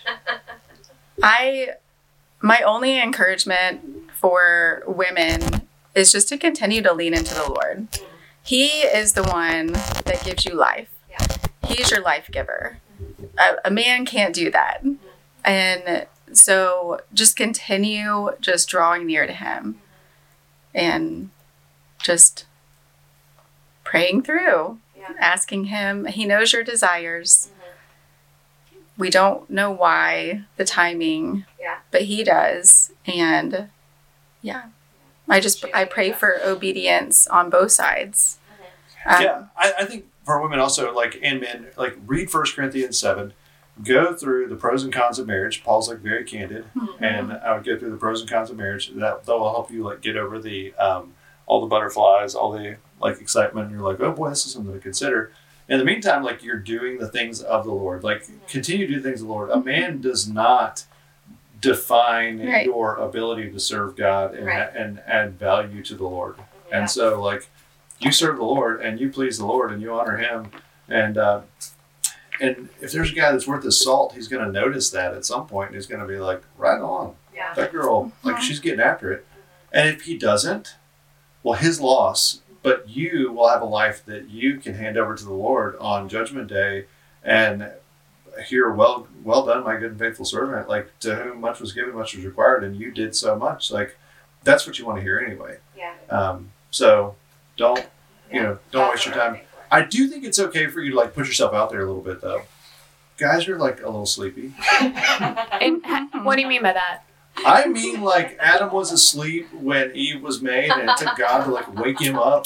S2: I my only encouragement for women is just to continue to lean into the Lord. He is the one that gives you life.
S1: Yeah.
S2: He's your life giver. A, a man can't do that. And so just continue just drawing near to him and just praying through,
S1: Yeah.
S2: asking him. He knows your desires.
S1: Mhm.
S2: We don't know why, the timing,
S1: Yeah.
S2: but he does. And yeah, I just, I pray for obedience on both sides. Um,
S3: yeah, I, I think for women also, like, and men, like, read First Corinthians seven, go through the pros and cons of marriage. Paul's like very candid,
S2: Mhm.
S3: and I would go through the pros and cons of marriage. That that will help you like get over the um, all the butterflies, all the like excitement. And you're like, oh boy, this is something to consider. In the meantime, like you're doing the things of the Lord. Like continue to do the things of the Lord. A man does not define
S2: Right.
S3: your ability to serve God and
S1: Right.
S3: and add value to the Lord.
S1: Yeah.
S3: And so like you serve the Lord and you please the Lord and you honor Him. And uh, and if there's a guy that's worth his salt, he's going to notice that at some point and he's going to be like, right on.
S1: Yeah.
S3: That girl, like she's getting after it. And if he doesn't, well, his loss. But you will have a life that you can hand over to the Lord on Judgment Day and hear, well, well done, my good and faithful servant. Like to whom much was given, much was required, and you did so much. Like that's what you want to hear anyway.
S1: Yeah.
S3: Um, so don't, you
S1: Yeah.
S3: know, don't
S1: That's
S3: waste your
S1: what I'm
S3: time.
S1: looking for.
S3: I do think it's okay for you to like put yourself out there a little bit though. Guys are like a little sleepy.
S4: And what do you mean by that?
S3: I mean, like Adam was asleep when Eve was made, and it took God to like wake him up.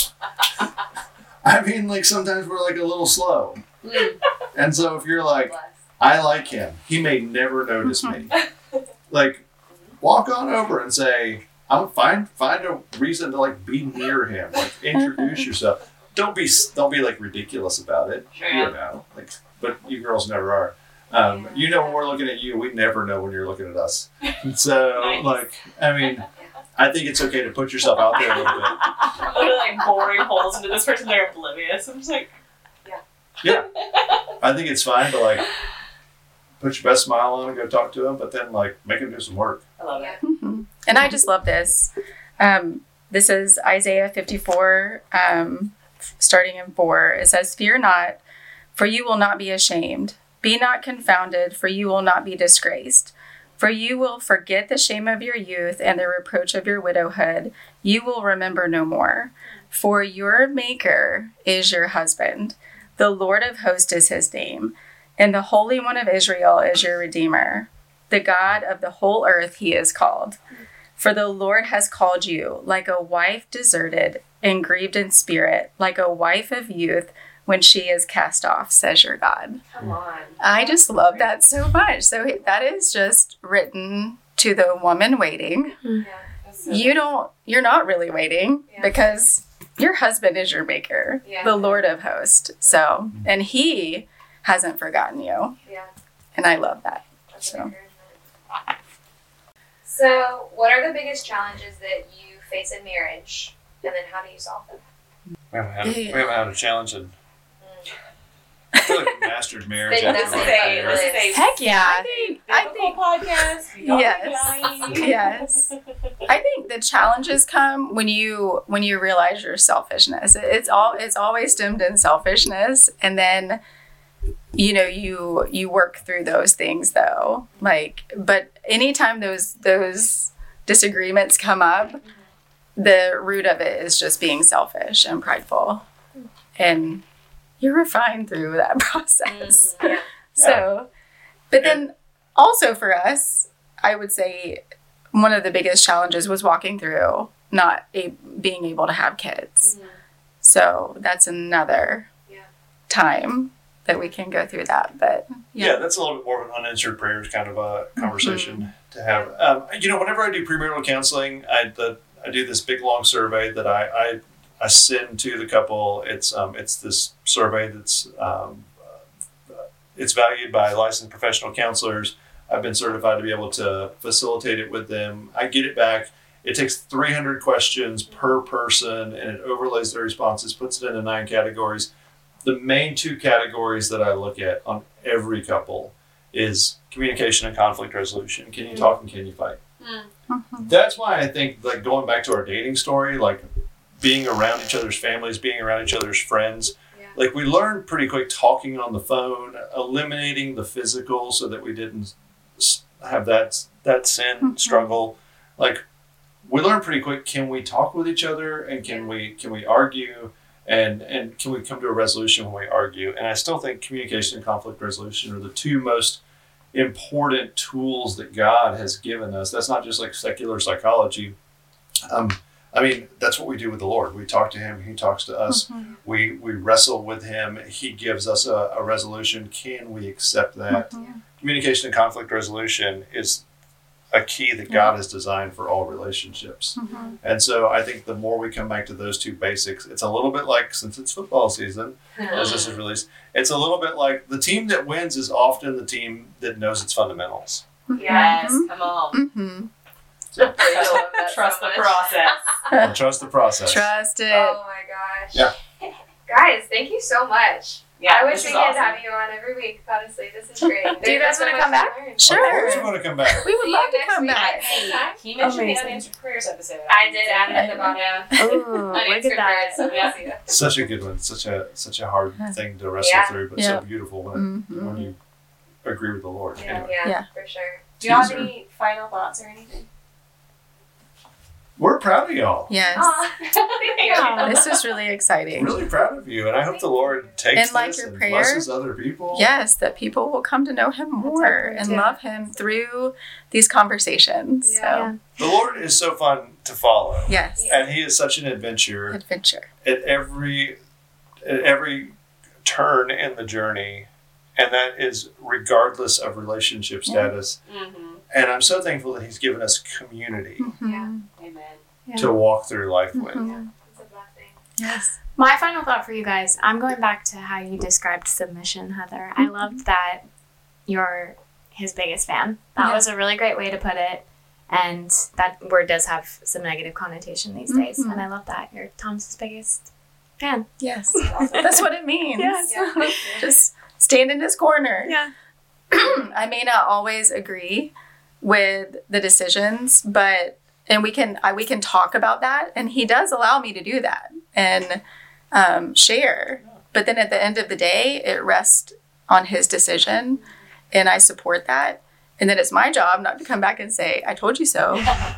S3: I mean, like sometimes we're like a little slow,
S1: Mm.
S3: and so if you're like,
S1: Bless.
S3: I like him, he may never notice me. Like, walk on over and say, I'm find find a reason to like be near him. Like, introduce yourself. Don't be don't be like ridiculous about it.
S5: Sure.
S3: You know, like, but you girls never are. Um, you know, when we're looking at you, we never know when you're looking at us. So,
S5: Nice.
S3: like, I mean, I think it's okay to put yourself out there a little bit.
S5: I'm literally like boring holes into this person. They're oblivious. I'm just like,
S3: Yeah, I think it's fine to like put your best smile on and go talk to him, but then like make him do some work.
S5: I love
S1: Yeah.
S5: it.
S2: Mhm. And I just love this. Um, this is Isaiah fifty-four, um, starting in four. It says, "Fear not, for you will not be ashamed. Be not confounded, for you will not be disgraced. For you will forget the shame of your youth and the reproach of your widowhood. You will remember no more. For your Maker is your husband. The Lord of hosts is his name. And the Holy One of Israel is your Redeemer. The God of the whole earth he is called. For the Lord has called you like a wife deserted and grieved in spirit, like a wife of youth when she is cast off, says your God."
S1: Come on.
S2: I just love that so much. So that is just written to the woman waiting.
S1: Yeah. That's so
S2: You don't, you're not really waiting
S1: Yeah.
S2: because your husband is your maker,
S1: Yeah.
S2: the Lord of hosts. So, and he hasn't forgotten you.
S1: Yeah.
S2: And I love that.
S1: That's
S2: So.
S1: an encouragement. So, what are the biggest challenges that you face in marriage, and then how do you solve them?
S3: We haven't had,
S2: Yeah.
S3: we haven't had a challenge in. I feel like we mastered marriage
S1: Then
S3: after
S1: that's
S3: like
S1: say-
S3: a
S1: let's
S3: year.
S1: say-
S2: Heck yeah.
S5: I think
S2: I
S5: biblical
S2: think-
S5: podcast. y'all
S2: Yes.
S5: guys.
S2: Yes. I think the challenges come when you when you realize your selfishness. It's all it's always stemmed in selfishness, and then you know you you work through those things though. Like, but anytime those those disagreements come up, the root of it is just being selfish and prideful, and you're refined through that process.
S1: Yeah.
S2: So, but then also for us, I would say one of the biggest challenges was walking through not a, being able to have kids.
S1: Mhm.
S2: So that's another
S1: Yeah.
S2: time that we can go through that. But
S3: Yeah.
S2: yeah,
S3: that's a little bit more of an unanswered prayers kind of a conversation to have. Um, you know, whenever I do premarital counseling, I the, I do this big long survey that I, I I send to the couple. It's um it's this survey that's um uh, it's valued by licensed professional counselors. I've been certified to be able to facilitate it with them. I get it back. It takes three hundred questions per person, and it overlays their responses, puts it into nine categories. The main two categories that I look at on every couple is communication and conflict resolution. Can you talk and can you fight?
S2: Mhm.
S3: That's why I think, like, going back to our dating story, like being around each other's families, being around each other's friends,
S1: Yeah.
S3: like we learned pretty quick talking on the phone, eliminating the physical so that we didn't s- have that that sin
S2: Mhm.
S3: struggle, like we learn pretty quick. Can we talk with each other, and can we can we argue, and and can we come to a resolution when we argue? And I still think communication and conflict resolution are the two most important tools that God has given us. That's not just like secular psychology. Um, I mean, that's what we do with the Lord. We talk to Him. He talks to us.
S2: Mhm.
S3: We we wrestle with Him. He gives us a, a resolution. Can we accept that?
S2: Mhm.
S3: Communication and conflict resolution is a key that God has designed for all relationships.
S2: Mhm.
S3: And so I think the more we come back to those two basics, it's a little bit like, since it's football season, as this is released, it's a little bit like the team that wins is often the team that knows its fundamentals.
S5: Yes,
S2: Mhm.
S5: come on.
S2: Mhm.
S3: So,
S5: Trust the process.
S3: and trust the process.
S2: Trust it.
S1: Oh my gosh.
S3: Yeah.
S1: Guys, thank you so much.
S5: Yeah,
S1: I wish
S5: this
S1: we
S5: is
S1: could
S5: awesome.
S1: have you on every week. Honestly, this is great.
S4: Do you guys
S1: There's so
S4: wanna
S1: much
S4: come
S1: to
S4: back?
S1: learn.
S3: Of
S2: Sure.
S3: course, you want to come back.
S2: We would
S1: See
S2: love
S1: you
S2: to
S1: next
S2: come
S1: week.
S2: back.
S5: Hey, he mentioned
S4: Amazing.
S5: the unanswered prayers episode.
S1: I did add it at the bottom.
S4: Ooh, look
S5: Unanswered
S4: at that.
S5: prayers. Yeah.
S1: See you.
S3: Such a good one. Such a such a hard
S2: Yeah.
S3: thing to wrestle
S1: Yeah.
S3: through, but
S2: Yeah.
S3: so beautiful when
S2: Mhm.
S3: when you agree with the Lord.
S5: Yeah.
S3: Anyway,
S1: Yeah,
S2: Yeah.
S1: for sure.
S5: Do you have
S3: Teaser.
S5: any final thoughts or anything?
S3: we're proud of y'all.
S2: Yes.
S1: Aw.
S4: Yeah.
S2: This is really exciting.
S3: Really proud of you, and I hope the Lord takes
S2: And like
S3: this
S2: your
S3: and
S2: prayer,
S3: blesses other people.
S2: Yes, that people will come to know Him more
S4: prayer
S2: and
S4: too.
S2: love Him through these conversations.
S1: Yeah.
S2: So,
S3: The Lord is so fun to follow,
S2: yes,
S3: and He is such an adventure
S2: adventure.
S3: at every at every turn in the journey, and that is regardless of relationship
S2: Yeah.
S3: status.
S5: Mm-hmm.
S3: And I'm so thankful that He's given us community
S2: Mhm.
S5: Amen.
S4: Yeah.
S3: to walk through life with.
S2: Mhm.
S1: It's a blessing.
S2: Yes.
S4: My final thought for you guys, I'm going back to how you described submission, Heather. I loved that you're his biggest fan. That
S2: Yeah.
S4: was a really great way to put it. And that word does have some negative connotation these days.
S2: Mhm.
S4: And I love that. You're Tom's biggest fan.
S2: Yes. That's what it means.
S4: Yes.
S1: Yeah.
S2: Just stand in His corner.
S4: Yeah.
S2: I may not always agree with the decisions, but and we can I, we can talk about that, and He does allow me to do that and um, share. But then at the end of the day, it rests on His decision, and I support that. And then it's my job not to come back and say I told you so,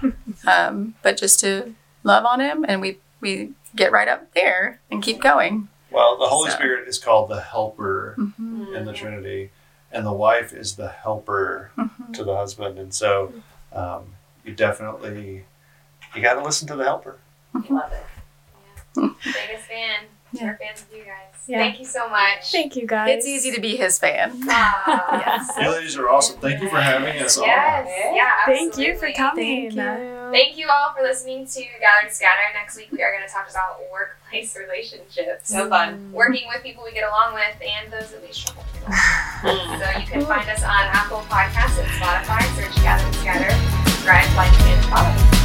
S2: um, but just to love on Him, and we we get right up there and keep going.
S3: Well, the Holy
S2: So.
S3: Spirit is called the Helper
S2: Mhm.
S3: in the Trinity, and the wife is the helper
S2: Mhm.
S3: to the husband. And so, um, you definitely you got to listen to the helper.
S5: Love it.
S1: Biggest fan.
S2: Yeah.
S1: We're fans of you guys.
S4: Yeah.
S1: Thank you so much.
S4: Thank you guys.
S2: It's easy to be His fan.
S1: Aw.
S2: Yes.
S3: You ladies are awesome. Thank you for having us on.
S1: Yes. Yeah.
S4: Thank you for
S1: absolutely.
S4: coming.
S2: Thank you.
S1: Thank you all for listening to Gather to Scatter. Next week we are going to talk about workplace relationships.
S5: So fun.
S1: Working with people we get along with and those that we struggle with.
S5: Mm.
S1: So you can find us on Apple Podcasts and Spotify. Search Gather to Scatter. Subscribe, like, and follow.